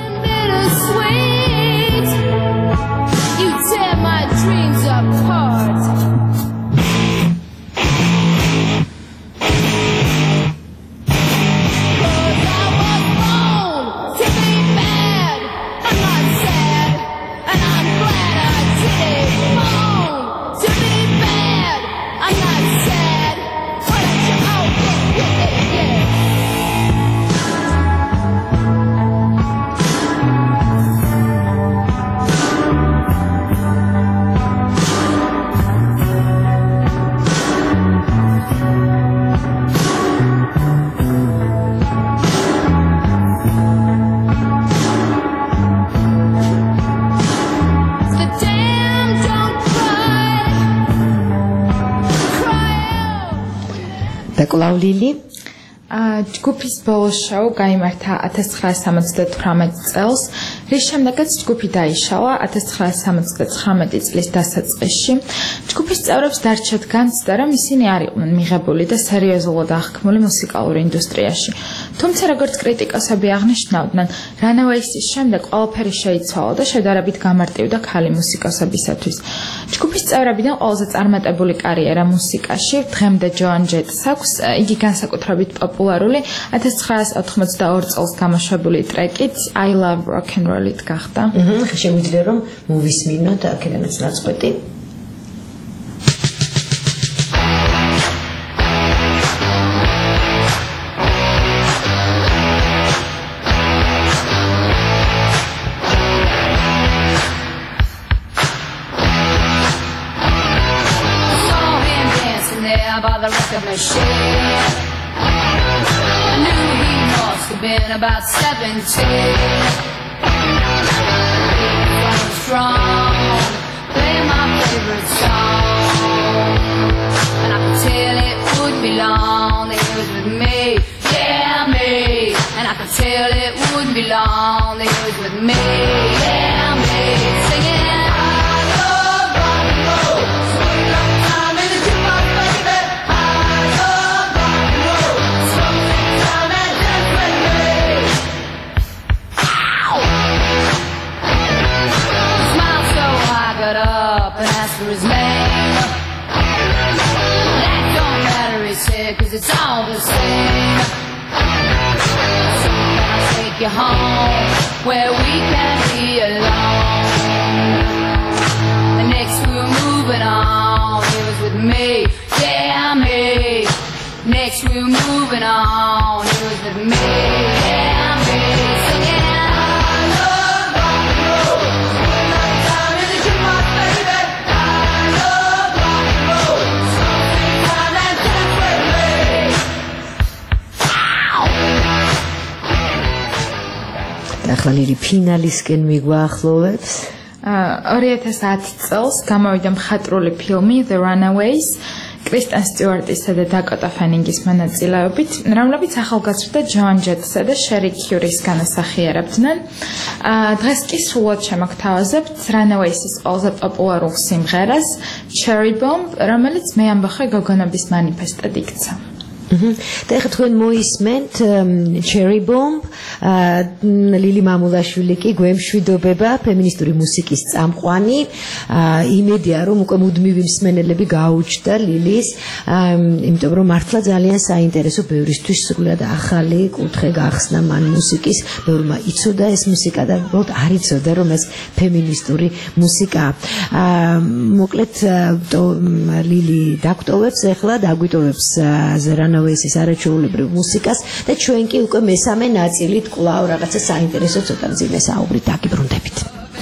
და კვლავ ლილი ჯგუფის ბოლო შოუ გაიმართა ათას ცხრაას სამოცდათვრამეტ წელს, რის შემდეგაც ჯგუფი დაიშალა ათას ცხრაას სამოცდაცხრამეტი წლის დასაწყისში. ჯგუფის წევრებს დარჩათ განცდა, რომ ისინი არ იყვნენ მიღებული და სერიოზულად აღქმული მუსიკალურ ინდუსტრიაში. თუმცა, როგორც კრიტიკოსები აღნიშნავდნენ, რანაუეისის შემდეგ ყველაფერი შეიცვალა და შედარებით გამარტივდა ქალი მუსიკოსებისათვის. ჯგუფის წევრებიდან ყველაზე წარმატებული კარიერა მუსიკაში დღემდე ჯოან ჯეტს აქვს, იგი განსაკუთრებით პოპულარული ათას ცხრაას ოთხმოცდაორ წელს გამოშვებული ტრეკით I Love Rock and Roll-ით გახდა. აჰა, შემიძლია რომ მოვისმინოთ აქედანაც ნაწყვეტი. Been about seventeen. He was strong, playing my favorite song, and I could tell it wouldn't be long that he was with me, yeah me. And I could tell it wouldn't be long that he was with me, yeah me. Singing. For his name, that don't matter, he said, 'cause it's all the same. So can I take you home where we can be alone? The next we were moving on, he was with me, yeah me. Next we were moving on, he was with me, yeah me. Singing. ახლა ლილი ფინალისკენ მიგვაახლოვებს. ორი ათას ათი წელს გამოვიდა მხატვრული ფილმი The Runaways. კრისტენ სტიუარტისა და დაკოტა ფენინგის მონაწილეობით, რომლებიც ახალგაზრდა ჯოან ჯეტსა და შერი კიურის განასახიერებდნენ. დღეს კი სრულად შემოგთავაზებთ Runaways-ის ყველაზე პოპულარულ სიმღერას Cherry Bomb, რომელიც მე ამბახე გოგონების მანიფესტად იქცა. და ეხლა თქვენ მოისმენთ Cherry Bomb, ლილი მამულაშვილი კი გვემშვიდობება, ფემინისტური მუსიკის წამყვანი. იმედია რომ უკვე მუდმივი მსმენელები გაუჩნდა ליლის, იმიტომ რომ მართლა ძალიან საინტერესო, ბევრისთვის სრულად ახალი კუთხე გახსნა მან მუსიკის, ბევრმა იცოდა ეს მუსიკა და უბრალოდ არ იცოდა რომ ეს ფემინისტური მუსიკაა. მოკლედ ლილი დაგვტოვებს ეხლა, დაგვიტოვებს Runaways-ის არაჩვეულებრივ მუსიკას და ჩვენ კი უკვე მესამე ნაწილით კვლავ რაღაცა საინტერესო ცოტა მძიმე საუბრით დაგიბრუნდებით.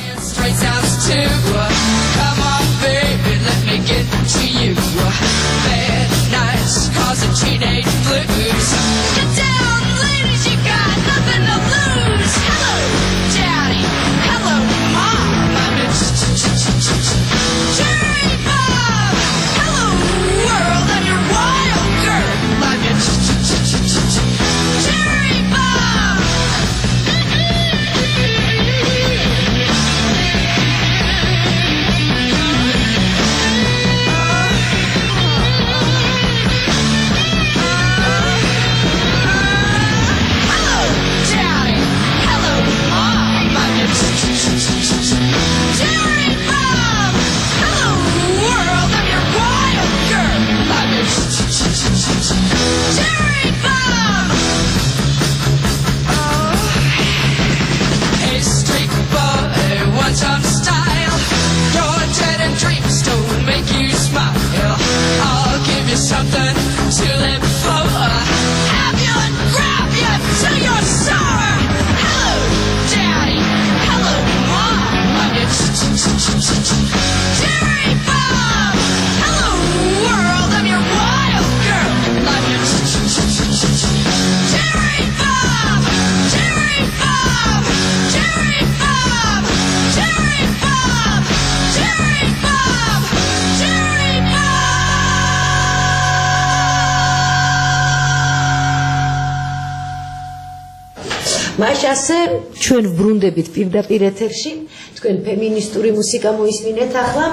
მაშ ასე ჩვენ ვბრუნდებით პირდაპირ ეთერში, თქვენ ფემინისტური მუსიკა მოისმინეთ ახლა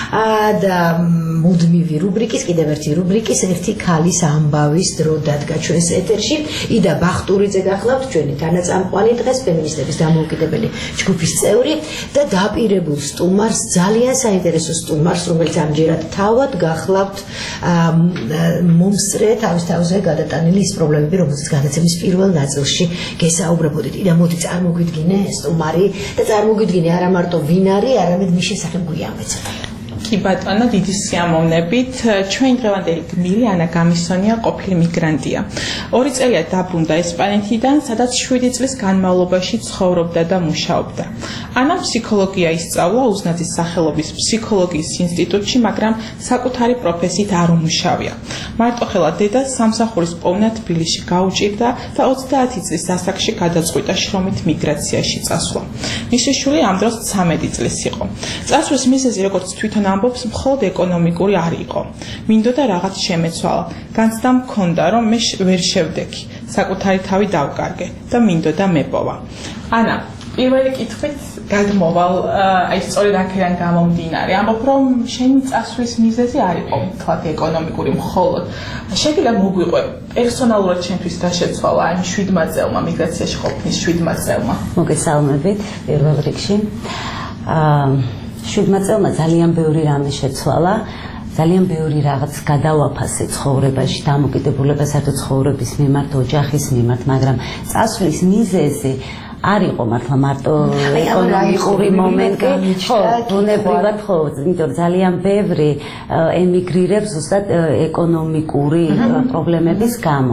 და მუდმივი რუბრიკის, კიდევ ერთი რუბრიკის, ერთი ქალის ამბავის დრო დადგა ჩვენს ეთერში. იდა ბახტურიძე გახლავთ, ჩვენი თანაწამყვანი დღეს, ფემინისტების დამოუკიდებელი ჯგუფის წევრი და დაპირებულ სტუმარს, ძალიან საინტერესო სტუმარს, რომელიც ამჯერად თავად გახლავთ მომსწრე თავის თავზე გადატანილი ის პრობლემები, რომელზეც გადაცემის პირველ ნაწილში გესაუბრებოდით. იდა მოდი წარმოგვიდგინე სტუმარი და წარმოგვიდგინე არა მარტო ვინ არის, არამედ მის შესახებ გვიამბეცეთ. კი ბატონო, დიდი სიამოვნებით. ჩვენი დღევანდელი გმირი ანა გამისონია ყოფილი მიგრანტია. ორი წელია დაბრუნდა ესპანეთიდან, სადაც შვიდი წლის განმავლობაში ცხოვრობდა და მუშაობდა. ანამ ფსიქოლოგია ისწავლა უზნაძის სახელობის ფსიქოლოგიის ინსტიტუტში, მაგრამ საკუთარი პროფესიით არ უმუშავია. მარტოხელა დედა სამსახურის პოვნა თბილისში გაუჭირდა და ოცდაათი წლის ასაკში გადაწყვიტა შრომით მიგრაციაში წასვლა. მისი შვილი ამ დროს ცამეტი წლის იყო. წასვლის მიზეზი, როგორც თვითონ ამბობს, მხოლოდ ეკონომიკური არ იყო. მინდოდა რაღაც შემეცვალა. განცდა მქონდა, რომ მე ვერ შევდექი, საკუთარი თავი დავკარგე და მინდოდა მეპოვა. ანა, პირველი კითხვით გადმოვალ, აი სწორედ აქედან გამომდინარე. ამბობ, რომ შენი წასვლის მიზეზი არ იყო თვალთ ეკონომიკური მხოლოდ. შეგიძლია მოგვიყვე პერსონალურად შენთვის რა შეცვალა ამ შვიდმა წელმა, მიგრაციაში ყოფნის შვიდმა წელმა? მოგესალმებით პირველ რიგში. აა შვიდმა წელმა ძალიან ბევრი რამე შეცვალა. ძალიან ბევრი რაღაც გადავაფასე ცხოვრებაში, დამოკიდებულებასა და ცხოვრების მიმართ, ოჯახის მიმართ, მაგრამ წასვლის მიზეზი არ იყო მართლა მარტო ეკონომიკური მომენტი, ხო, ბუნებრივად ხო, იმიტომ რომ ძალიან ბევრი ემიგრირებს ზუსტად ეკონომიკური პრობლემების გამო.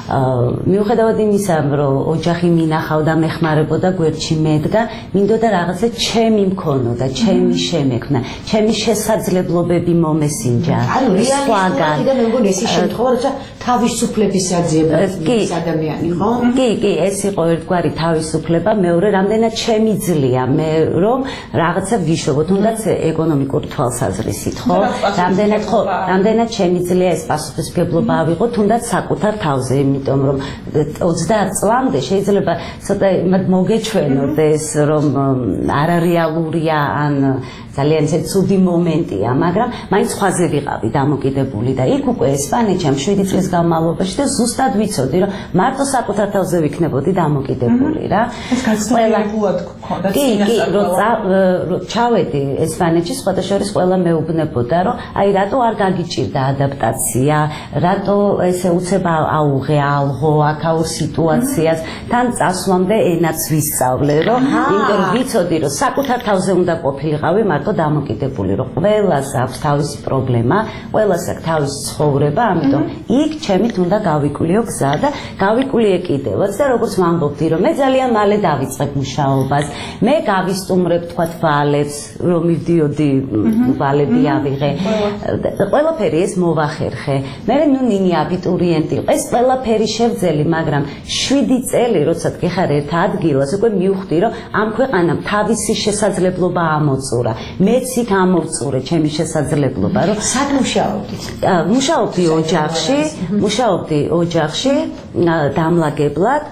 მიუხედავად იმისა, რომ ოჯახი მინახავდა, მეხმარებოდა, გვერდში მედგა, მინდოდა რაღაცა ჩემი მქონოდა, ჩემი შემექმნა, ჩემი შესაძლებლობები მომესინჯა. ანუ რეალისტურად მე მგონი ეს შემთხვევა, როცა თავისუფლების საძიება ის ადამიანი, ხო? კი, კი, ეს იყო ერთგვარი თავისუფლება, მეორე რამდენად შემიძლია მე რომ რაღაცა ვიშვებო, თუნდაც ეკონომიკური თვალსაზრისით, ხო? რამდენად ხო, რამდენად შემიძლია ეს პასუხისმგებლობა ავიღო, თუნდაც საკუთარ თავზე, იმიტომ რომ ოცდაათ წლამდე შეიძლება ცოტა მოგეჩვენოთ ეს რომ არარეალურია ან ძალიან ისე ცუდი მომენტია, მაგრამ მაინც ხვაზე ვიყავი დამოკიდებული და იქ უკვე ესპანეთში ამ შვიდი წლის განმავლობაში და ზუსტად ვიცოდი რომ მარტო საკუთარ თავზე ვიქნებოდი დამოკიდებული რა. ეს გაცნობიერებულად გქონდა წინასწარ. რო ჩავედი ესპანეთში, სხვადასხვა ყველა მეუბნებოდა რომ აი რატო არ გაგიჭირდა ადაპტაცია, რატო ესე უცებ აუღე ალღო აქაურ სიტუაციას, თან წასვლამდე ენაც ვისწავლე რომ იმიტომ რომ ვიცოდი რომ საკუთარ თავზე უნდა ყოფილიყავი დამოკიდებული რომ ყველას აქვს თავისი პრობლემა, ყველას აქვს თავისი ცხოვრება, ამიტომ იქ ჩემით უნდა გავიკვლიო გზა და გავიკვლიე კიდევაც და როგორც ვამბობდი რომ მე ძალიან მალე დავიწყებ მუშაობას, მე გავისტუმრებ თქვა ვალებს, რომ მივდიოდი ვალები ავიღე. ყველაფერი ეს მოვახერხე. მე ნუ ნინი აბიტურიენტი, ეს ყველაფერი შევძელი, მაგრამ შვიდი წელი როცა გეხარ ერთ ადგილას, უკვე მივხვდი რომ ამ ქვეყანამ თავისი შესაძლებლობა ამოწურა. მეც იქ ამოვწურე ჩემი შესაძლებლობა რომ სად მუშაობდით? მუშაობდი ოჯახში, მუშაობდი ოჯახში დამლაგებლად.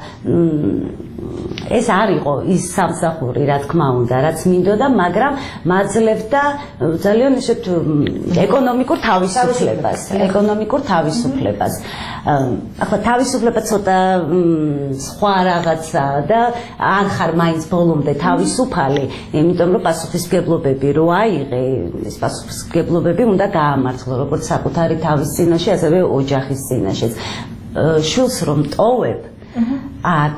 ეს არ იყო ის სამსახური, რა თქმა უნდა, რაც მინდოდა, მაგრამ მაძლევდა ძალიან ისეთ ეკონომიკურ თავისუფლებას, ეკონომიკურ თავისუფლებას. ახლა თავისუფლება ცოტა სხვა რაღაცა და არ ხარ მაინც ბოლომდე თავისუფალი, იმიტომ რომ პასუხისმგებლობები რო აიღე, ეს პასუხისმგებლობები უნდა გაამართლო, როგორც საკუთარი თავის წინაშე, ასევე ოჯახის წინაშეც. შვილს რომ ტოვებ, აქ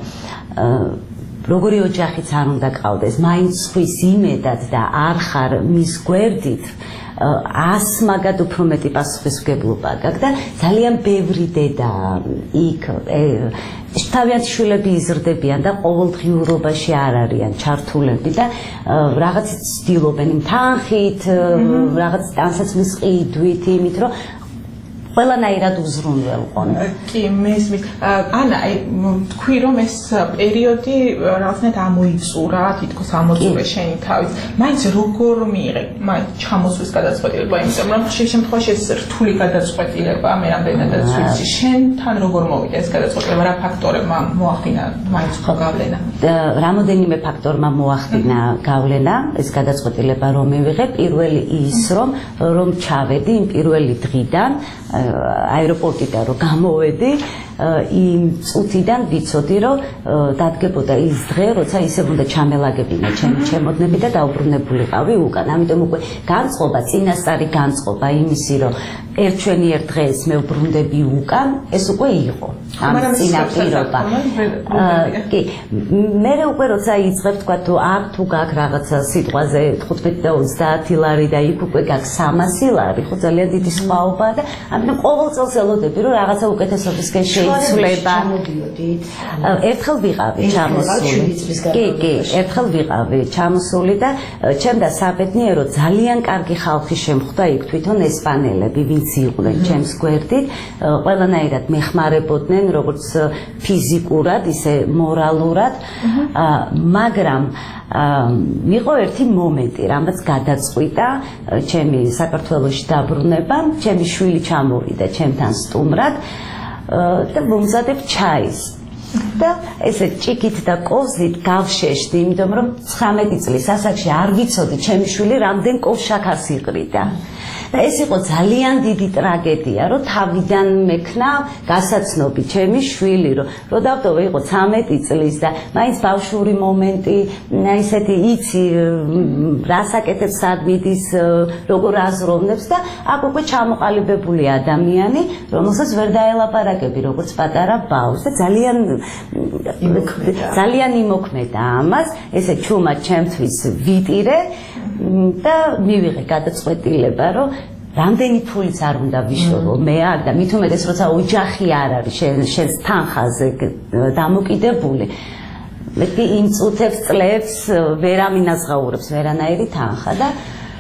როგორი ოჯახიც არ უნდა გყავდეს, მაინც ხვის იმედად და არ ხარ მის გვერდით, ას მაგად უფრო მეტი პასუხისმგებლობა გაქვს და ძალიან ბევრი დედა იქ თავიანთი შვილები იზრდებიან და ყოველდღიურობაში არ არიან ჩართულები და რაღაცით ცდილობენ იმ თანხით, რაღაც ტანსაცმლის ყიდვით, იმით რომ ყველანაირად უზრუნველყონ. კი, მესმის. ანა, აი თქვი რომ ეს პერიოდი რაღაცნაირად ამოიწურა, თითქოს ამოწურე შენი თავის. მაინც როგორ მიიღე მაინც ჩამოსვლის გადაწყვეტილება, იმიტომ რომ ხშირ შემთხვევაში ეს რთული გადაწყვეტილება, მე რამდენადაც ვიცი, შენთან როგორ მოვიდა ეს გადაწყვეტილება, რა ფაქტორებმა მოახდინა მაინც ხო გავლენა? რამოდენიმე ფაქტორმა მოახდინა გავლენა, ეს გადაწყვეტილება რომ მივიღე, პირველი ის რომ რომ ჩავედი იმ პირველი დღიდან აეროპორტიდან რომ გამოვედი, იმ წუთიდან ვიცოდი რომ დადგებოდა ის დღე, როცა ისევ უნდა ჩამელაგებინა ჩემი ჩემოდნები და დაუბრუნებულიყავი უკან. ამიტომ უკვე განწყობა, წინასწარი განწყობა იმისი რომ ერთშვენი ერთ დღეს მე ვბრუნდები უკან, ეს უკვე იყო. ამ წინაპირობა. კი, მე უკვე როცა იწყებ თქვა თუ აქ თუ გაქ რაღაცა სიტყვაზე თხუთმეტი და ოცდაათი ლარი და იქ უკვე გაქ სამასი ლარი, ხო ძალიან დიდი სხვაობაა და ამიტომ ყოველ წელს ელოდები რომ რაღაცა უკეთესობისკენ შეიცვლება. ერთხელ ვიყავი ჩამოსული. კი, კი, ერთხელ ვიყავი ჩამოსული და ჩემდა საბედნიერო ძალიან კარგი ხალხი შემხვდა იქ თვითონ ესპანელები, ვინც იყვნენ ჩემს გვერდით, ყველანაირად მეხმარებოდნენ როგორც ფიზიკურად, ისე მორალურად, მაგრამ მიყო ერთი მომენტი, რამაც გადაწყვიტა ჩემი საქართველოში დაბრუნება, ჩემი შვილი ჩამოვიდა ჩემთან სტუმრად და მომზადებ ჩაის. და ესე ჭიქით და კოვზით გავშეშდი, იმიტომ რომ ცხრამეტი წლის ასაკში არ ვიცოდი ჩემი შვილი რამდენ კოვშაქარს იყრიდა. და ეს იყო ძალიან დიდი ტრაგედია, რომ თავიდან მექნა გასაცნობი ჩემი შვილი, რომ რო დავტოვე იყო ცამეტი წლის და მაინც ბავშვური მომენტი, ისეთი იცი რასაკეთებს სად მიდის, როგორ აზროვნებს და აქ უკვე ჩამოყალიბებული ადამიანი, რომელსაც ვერ დაელაპარაკები როგორც პატარა ბავშვს და ძალიან ძალიან იმოქმედა ამას, ესე ჩუმად ჩემთვის ვიტირე და მივიღე გადაწყვეტილება, რომ რამდენი ფულიც არ უნდა ვიშორო მე არ და მით უმეტეს როცა ოჯახი არ არის შენს თანხაზე დამოკიდებული მეტი იმ წუთებს წლებს ვერ ამინაზღაურებს ვერანაირი თანხა და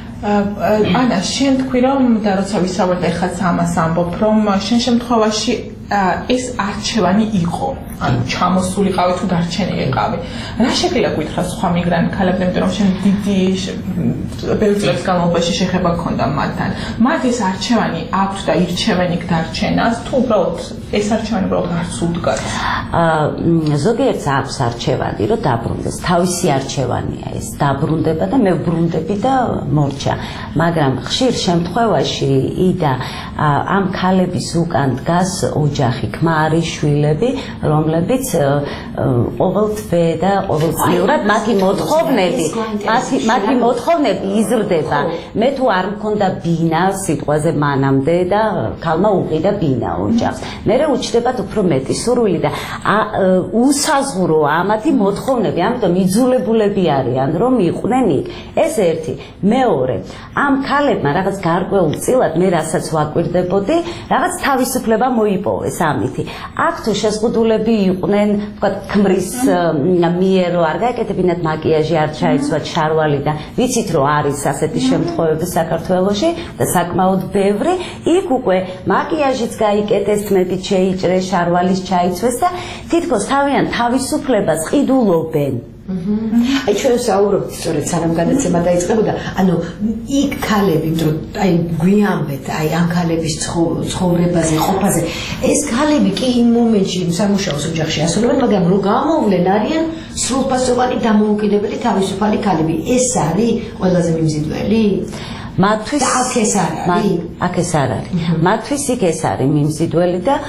ანა შენ თქვი რომ და როცა ვისაუბრეთ ეხლა ამას ამბობ რომ შენ შემთხვევაში ეს არჩევანი იყო ანუ ჩამოსულიყავი თუ დარჩენილიყავი რა შეგიძლია გითხრა სხვა მიგრანტ ქალებთან იმიტომ რომ შენ დიდი ბევრი წლების განმავლობაში შეხება გქონდა მათთან მათ ეს არჩევანი აქვთ და ირჩევენ იქ დარჩენას თუ უბრალოდ ეს არჩევანი უბრალოდ არც უდგას ზოგიერთს აქვს არჩევანი რომ დაბრუნდეს თავისი არჩევანია ეს დაბრუნდება და მე ვბრუნდები და მორჩა მაგრამ ხშირ შემთხვევაში იდა ამ ქალების უკან დგას ოჯახი ქმარი შვილები რომლებიც ყოველთვე და ყოველწლიურად მათი მოთხოვნები მათი მათი მოთხოვნები იზრდება მე თუ არ მქონდა ბინა სიტყვაზე მანამდე და ქალმა უყიდა ბინა ოჯახს მე უჩნდებათ უფრო მეტი სურვილი და უსაზღვრო ამათი მოთხოვნები ამიტომ იძულებულები არიან რომ იყვნენ იქ ეს ერთი მეორე ამ ქალებმა რაღაც გარკვეულ წილად მე რასაც ვაკვირდებოდი რაღაც თავისუფლება მოიპოვეს ამითი აქ თუ შეზღუდულები იყვნენ ვთქვათ ქმრის მიერ რომ არ გაეკეთებინათ მაკიაჟი არ ჩაიცვათ შარვალი და ვიცით რომ არის ასეთი შემთხვევები საქართველოში და საკმაოდ ბევრი იქ უკვე მაკიაჟიც გაიკეთეს თმებით შეიჭრეს შარვალის ჩაიცვეს და თითქოს თავიანთ თავისუფლებას ყიდულობენ აი ჩვენ საუბრობთ სწორედ სანამ გადაცემა დაიწყებოდა ანუ იქ ქალები რომ აი გვიამბეთ აი ამ ქალების ცხოვრებაზე ყოფაზე ეს ქალები კი იმ მომენტში სამუშაოს ოჯახში ასრულებენ მაგრამ რომ გამოვლენ არიან სრულფასოვანი დამოუკიდებელი თავისუფალი ქალები ეს არის ყველაზე მიმზიდველი მათთვის აქ ეს არ არის აქ ეს არ არის მათთვის იქ ეს არის მიმზიდველი და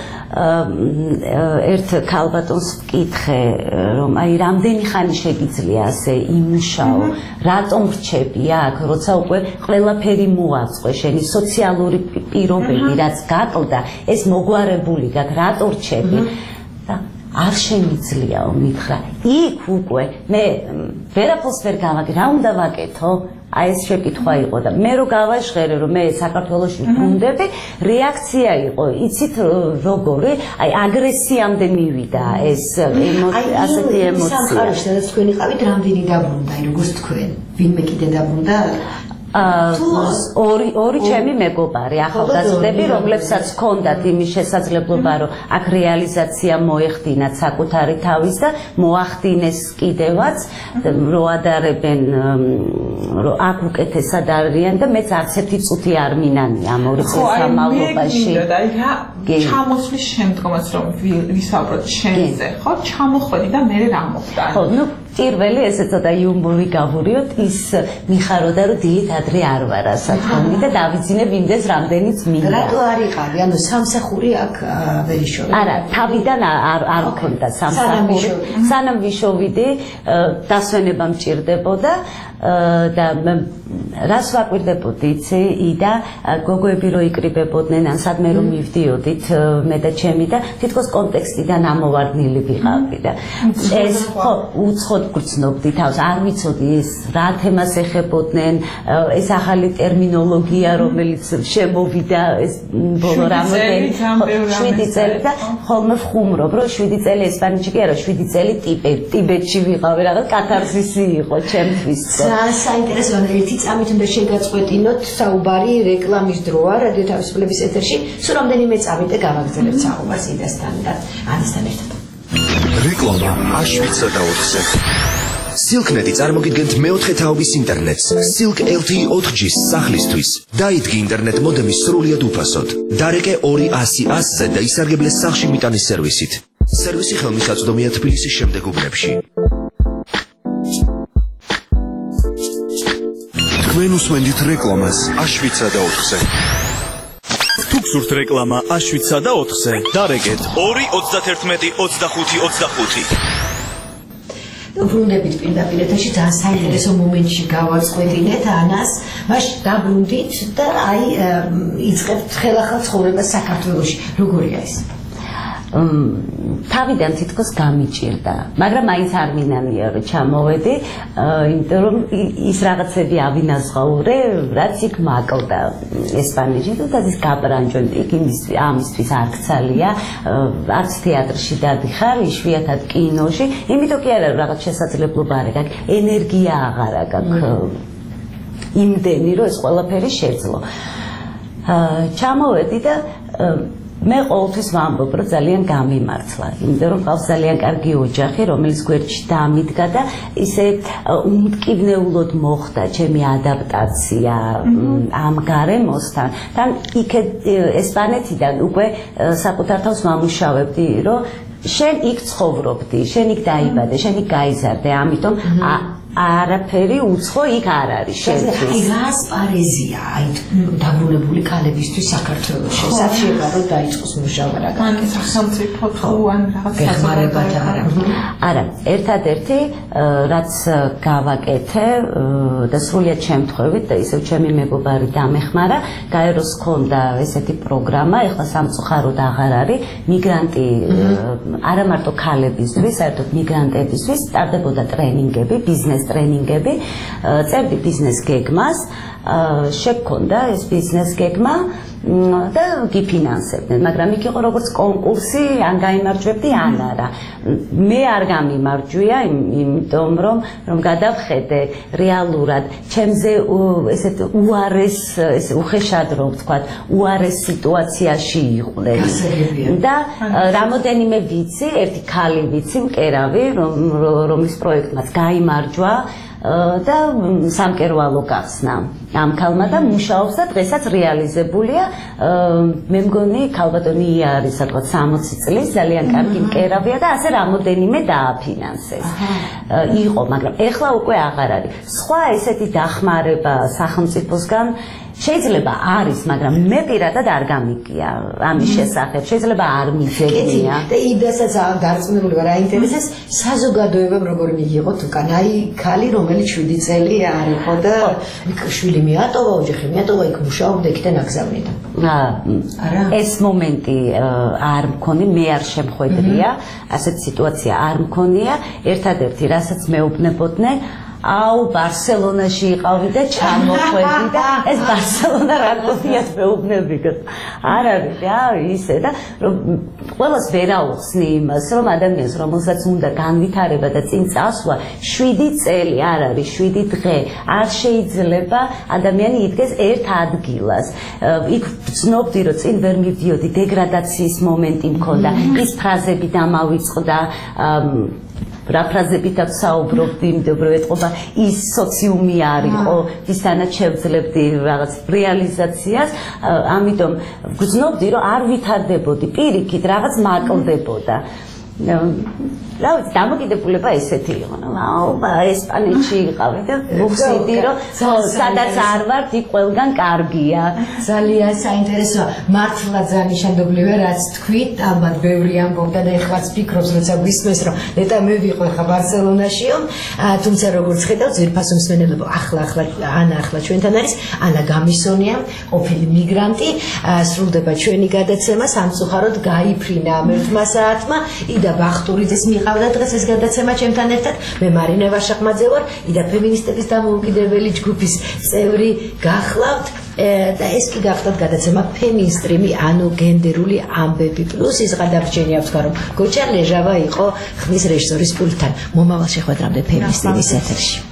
ერთ ქალბატონს ვკითხე რომ აი რამდენი ხანი შეგიძლია ასე იმუშაო რატომ რჩები აქ როცა უკვე ყველაფერი მოაწყო შენი სოციალური პირობები რაც გაკლდა ეს მოგვარებული გაქვს რატო რჩები და არ შემიძლიაო მითხრა იქ უკვე მე ვერაფერს ვერ გავაკეთე რა უნდა ვაკეთო აი ეს შეკითხვა იყო და მე რო გავაჟღერე რომ მე საქართველოში ვბრუნდები რეაქცია იყო იცით როგორი აი აგრესიამდე მივიდა ეს ასეთი ემოცია სამყაროში სადაც თქვენ იყავით რამდენი დაბრუნდა აი როგორც თქვენ ვინმე კიდე დაბრუნდა ორი ორი ჩემი მეგობარი ახალგაზრდები რომლებსაც ჰქონდათ იმის შესაძლებლობა რომ აქ რეალიზაცია მოეხდინათ საკუთარი თავის და მოახდინეს კიდევაც რო ადარებენ რომ აქ უკეთესად არიან და მეც არც ერთი წუთი არ მინანი ამ ორი წლის განმავლობაში ჩამოსვლის შემდგომაც რომ ვისაუბროთ შენზე ხო ჩამოხვედი და მე რა მოხდა ხო ნუ პირველი ესე ცოტა იუმორი გავურიოთ ის მიხაროდა რომ დილით ადრე არ ვარ ასად ხომი და დავიძინებ იმდეს რამდენიც მინდა რატო არ იყავი ანუ სამსახური აქ ვერ იშოვე არა თავიდან არ არ მქონდა სამსახური სანამ ვიშოვიდი დასვენება მჭირდებოდა და რას ვაკვირდებოდი იცი იდა გოგოები რო იკრიბებოდნენ ან სადმე რომ მივდიოდით მე და ჩემი და თითქოს კონტექსტიდან ამოვარდნილი ვიყავდი და ეს ხო უცხოდ გრძნობდი თავს არ ვიცოდი ეს რა თემას ეხებოდნენ ეს ახალი ტერმინოლოგია რომელიც შემოვიდა ეს ბოლო რამოდენი შვიდი წელი და ხოლმე ვხუმრობ რომ შვიდი წელი ესპანეთში კი არა შვიდი წელი ტიბეტში ვიყავი რაღაც კათარსისი იყო ჩემთვის საინტერესო ერთი წამით უნდა შეგაწყვეტინოთ საუბარი რეკლამის დროა რადიო თავისუფლების ეთერში სულ რამდენიმე წამით და გავაგრძელებთ საუბარს იდასთან და ანასთან ერთად რეკლამა აშვიცა და ოთხზე Silk.net-ი წარმოგიდგენთ მეოთხე თაობის ინტერნეტს Silk ელ ტი ი ოთხ ჯის სახლისთვის დაიდგი ინტერნეტ მოდემის სრულიად უფასოდ დარეკე ორი ასი ასზე და ისარგებლე სახლში მიტანის სერვისით სერვისი ხელმისაწვდომია თბილისის შემდეგ უბნებში თქვენ უსმენთ რეკლამას აშვიცა და ოთხზე თუ გსურთ რეკლამა აშვიცა და ოთხზე დარეკეთ ორი ოცდათერთმეტი ოცდახუთი ოცდახუთი ბრუნდებით პირდაპირ ეთერში ძალიან საინტერესო მომენტში გავაწყვეტინეთ ანას მაშინ დაბრუნდით და აი იწყებთ ხელახალ ცხოვრებას საქართველოში როგორია ეს თავიდან თითქოს გამიჭირდა, მაგრამ მაინც არ მინანია რომ ჩამოვედი, იმიტომ რომ ის რაღაცები ავინაზღაურე, რაც იქ მაკლდა ესპანეთში, თუ ის გაბრანჯონ იქ ამისთვის არ ქცალია, არც თეატრში დადიხარ, იშვიათად კინოში, იმიტომ კი არა რაღაც შესაძლებლობა არ აქვს, ენერგია აღარ აქვს იმდენი რომ ეს ყველაფერი შეძლო. ჩამოვედი და მე ყოველთვის ვამბობ, რომ ძალიან გამიმართლა, იმიტომ რომ ყავს ძალიან კარგი ოჯახი, რომელიც გვერდში დამიდგა და ისე უმტკივნეულოდ მოხდა ჩემი ადაპტაცია ამ გარემოსთან. თან იქ ესპანეთიდან უკვე საკუთარ თავს ვამუშავებდი, რომ შენ იქ ცხოვრობდი, შენ იქ დაიბადე, შენ იქ გაიზარდე, ამიტომ არაფერი უცხო იქ არ არის შენთვის. აი რა ასპარეზია, აი დაბრუნებული ქალებისთვის საქართველოში. შესაძლოა რომ დაიწყოს მუშაობა რა. ან სახელმწიფო თუ ან რაღაც გეხმარებათან. არა, ერთადერთი რაც გავაკეთე და სრულიად შემთხვევით და ისევ ჩემი მეგობარი დამეხმარა, გაეროს ჰქონდა ესეთი პროგრამა, ეხლა სამწუხაროდ აღარ არის, მიგრანტი არა მარტო ქალებისთვის, საერთოდ მიგრანტებისთვის სტარდებოდა ტრენინგები, ბიზნეს ტრენინგები, წერდი ბიზნეს გეგმას, შექონდა ეს ბიზნეს გეგმა და გიფინანსებდნენ, მაგრამ იქ იყო როგორც კონკურსი, ან გაიმარჯვებდი, ან არა. მე არ გამიმარჯვია, იმიტომ რომ რომ გადავხედე რეალურად ჩემზე ესეთ უარეს, ესე უხეშად რომ ვთქვათ, უარეს სიტუაციაში იყვნენ. და რამოდენიმე ვიცი, ერთი ქალი ვიცი, მკერავი, რომლის პროექტმაც გაიმარჯვა და სამკერვალო გახსნა ამ ქალმა და მუშაობს და დღესაც რეალიზებულია. მე მგონი ქალბატონი არის სადღაც სამოცი წლის, ძალიან კარგი მკერავია და ასე რამოდენიმე დააფინანსეს. იყო, მაგრამ ეხლა უკვე აღარ არის. სხვა ესეთი დახმარება სახელმწიფოსგან შეიძლება არის, მაგრამ მე პირადად არ გამიგია ამის შესახებ. შეიძლება არ მიძებნია. და იმასაც დარწმუნებული ვარ, აინტერესებს საზოგადოებამ როგორ მიიღოთ უკან. აი ქალი, რომელიც შვიდი წელი არ იყო და შვილი მიატოვა, ოჯახი მიატოვა, იქ მუშაობდა, იქიდან აგზავნიდა. არა, ეს მომენტი არ მქონი, მე არ შემხვედრია, ასეთ სიტუაცია არ მქონია. ერთადერთი, რასაც მეუბნებოდნენ, აუ ბარსელონაში იყავი და ჩამოხვედი და ეს ბარსელონა რა გქონიათ მეუბნებიგად. არ არის რა ისე და რომ ყველას ვერაუხსნი იმას, რომ ადამიანს რომელსაც უნდა განვითარება და წინ წასვლა, შვიდი წელი არ არის, შვიდი დღე არ შეიძლება ადამიანი იდგეს ერთ ადგილას. იქ ვცნობდი, რომ წინ ვერ მივდიოდი, დეგრადაციის მომენტი მქონდა, ის ფრაზები დამავიწყდა, რა ფრაზებითაც საუბრობდი, იმიტომ რომ ეთყობა ის სოციუმი არ იყო, ვისთანაც შევძლებდი რაღაც რეალიზაციას, ამიტომ ვგრძნობდი, რომ არ ვითარდებოდი, პირიქით რაღაც მაკლდებოდა. რა ვიცი, დამოკიდებულება ესეთი იყო, აუ, ესპანეთში იყავი და ვუხსიდი, რომ სადაც არ ვარ, იქ ყველგან კარგია. ძალიან საინტერესოა, მართლა ძალიან ნიშანდობლივია, რაც თქვით, ალბათ ბევრი ამბობდა და ეხლაც ფიქრობს, როცა გვისმენს, რომ ნეტა მე ვიყო ეხლა ბარსელონაშიო, თუმცა როგორც ხედავთ, ძვირფასო მსმენელებო, ახლა ახლა ანა ახლა ჩვენთან არის, ანა გამისონია, ყოფილი მიგრანტი, სრულდება ჩვენი გადაცემა, სამწუხაროდ გაიფრინა ამ ერთმა საათმა, იდა ბახტურიძეს მიყავდა დღეს ეს გადაცემა ჩემთან ერთად, მე მარინე ვაშახმაძე ვარ, იდა ფემინისტების დამოუკიდებელი ჯგუფის წევრი გახლავთ და ეს კი გახლავთ გადაცემა ფემინსტრიმი, ანუ გენდერული ამბები პლუს. ის გადარჩენია ვთქვა, რომ გოჩა ლეჟავა იყო ხმის რეჟისორის პულტთან. მომავალ შეხვედრამდე ფემინსტრიმის ეთერში.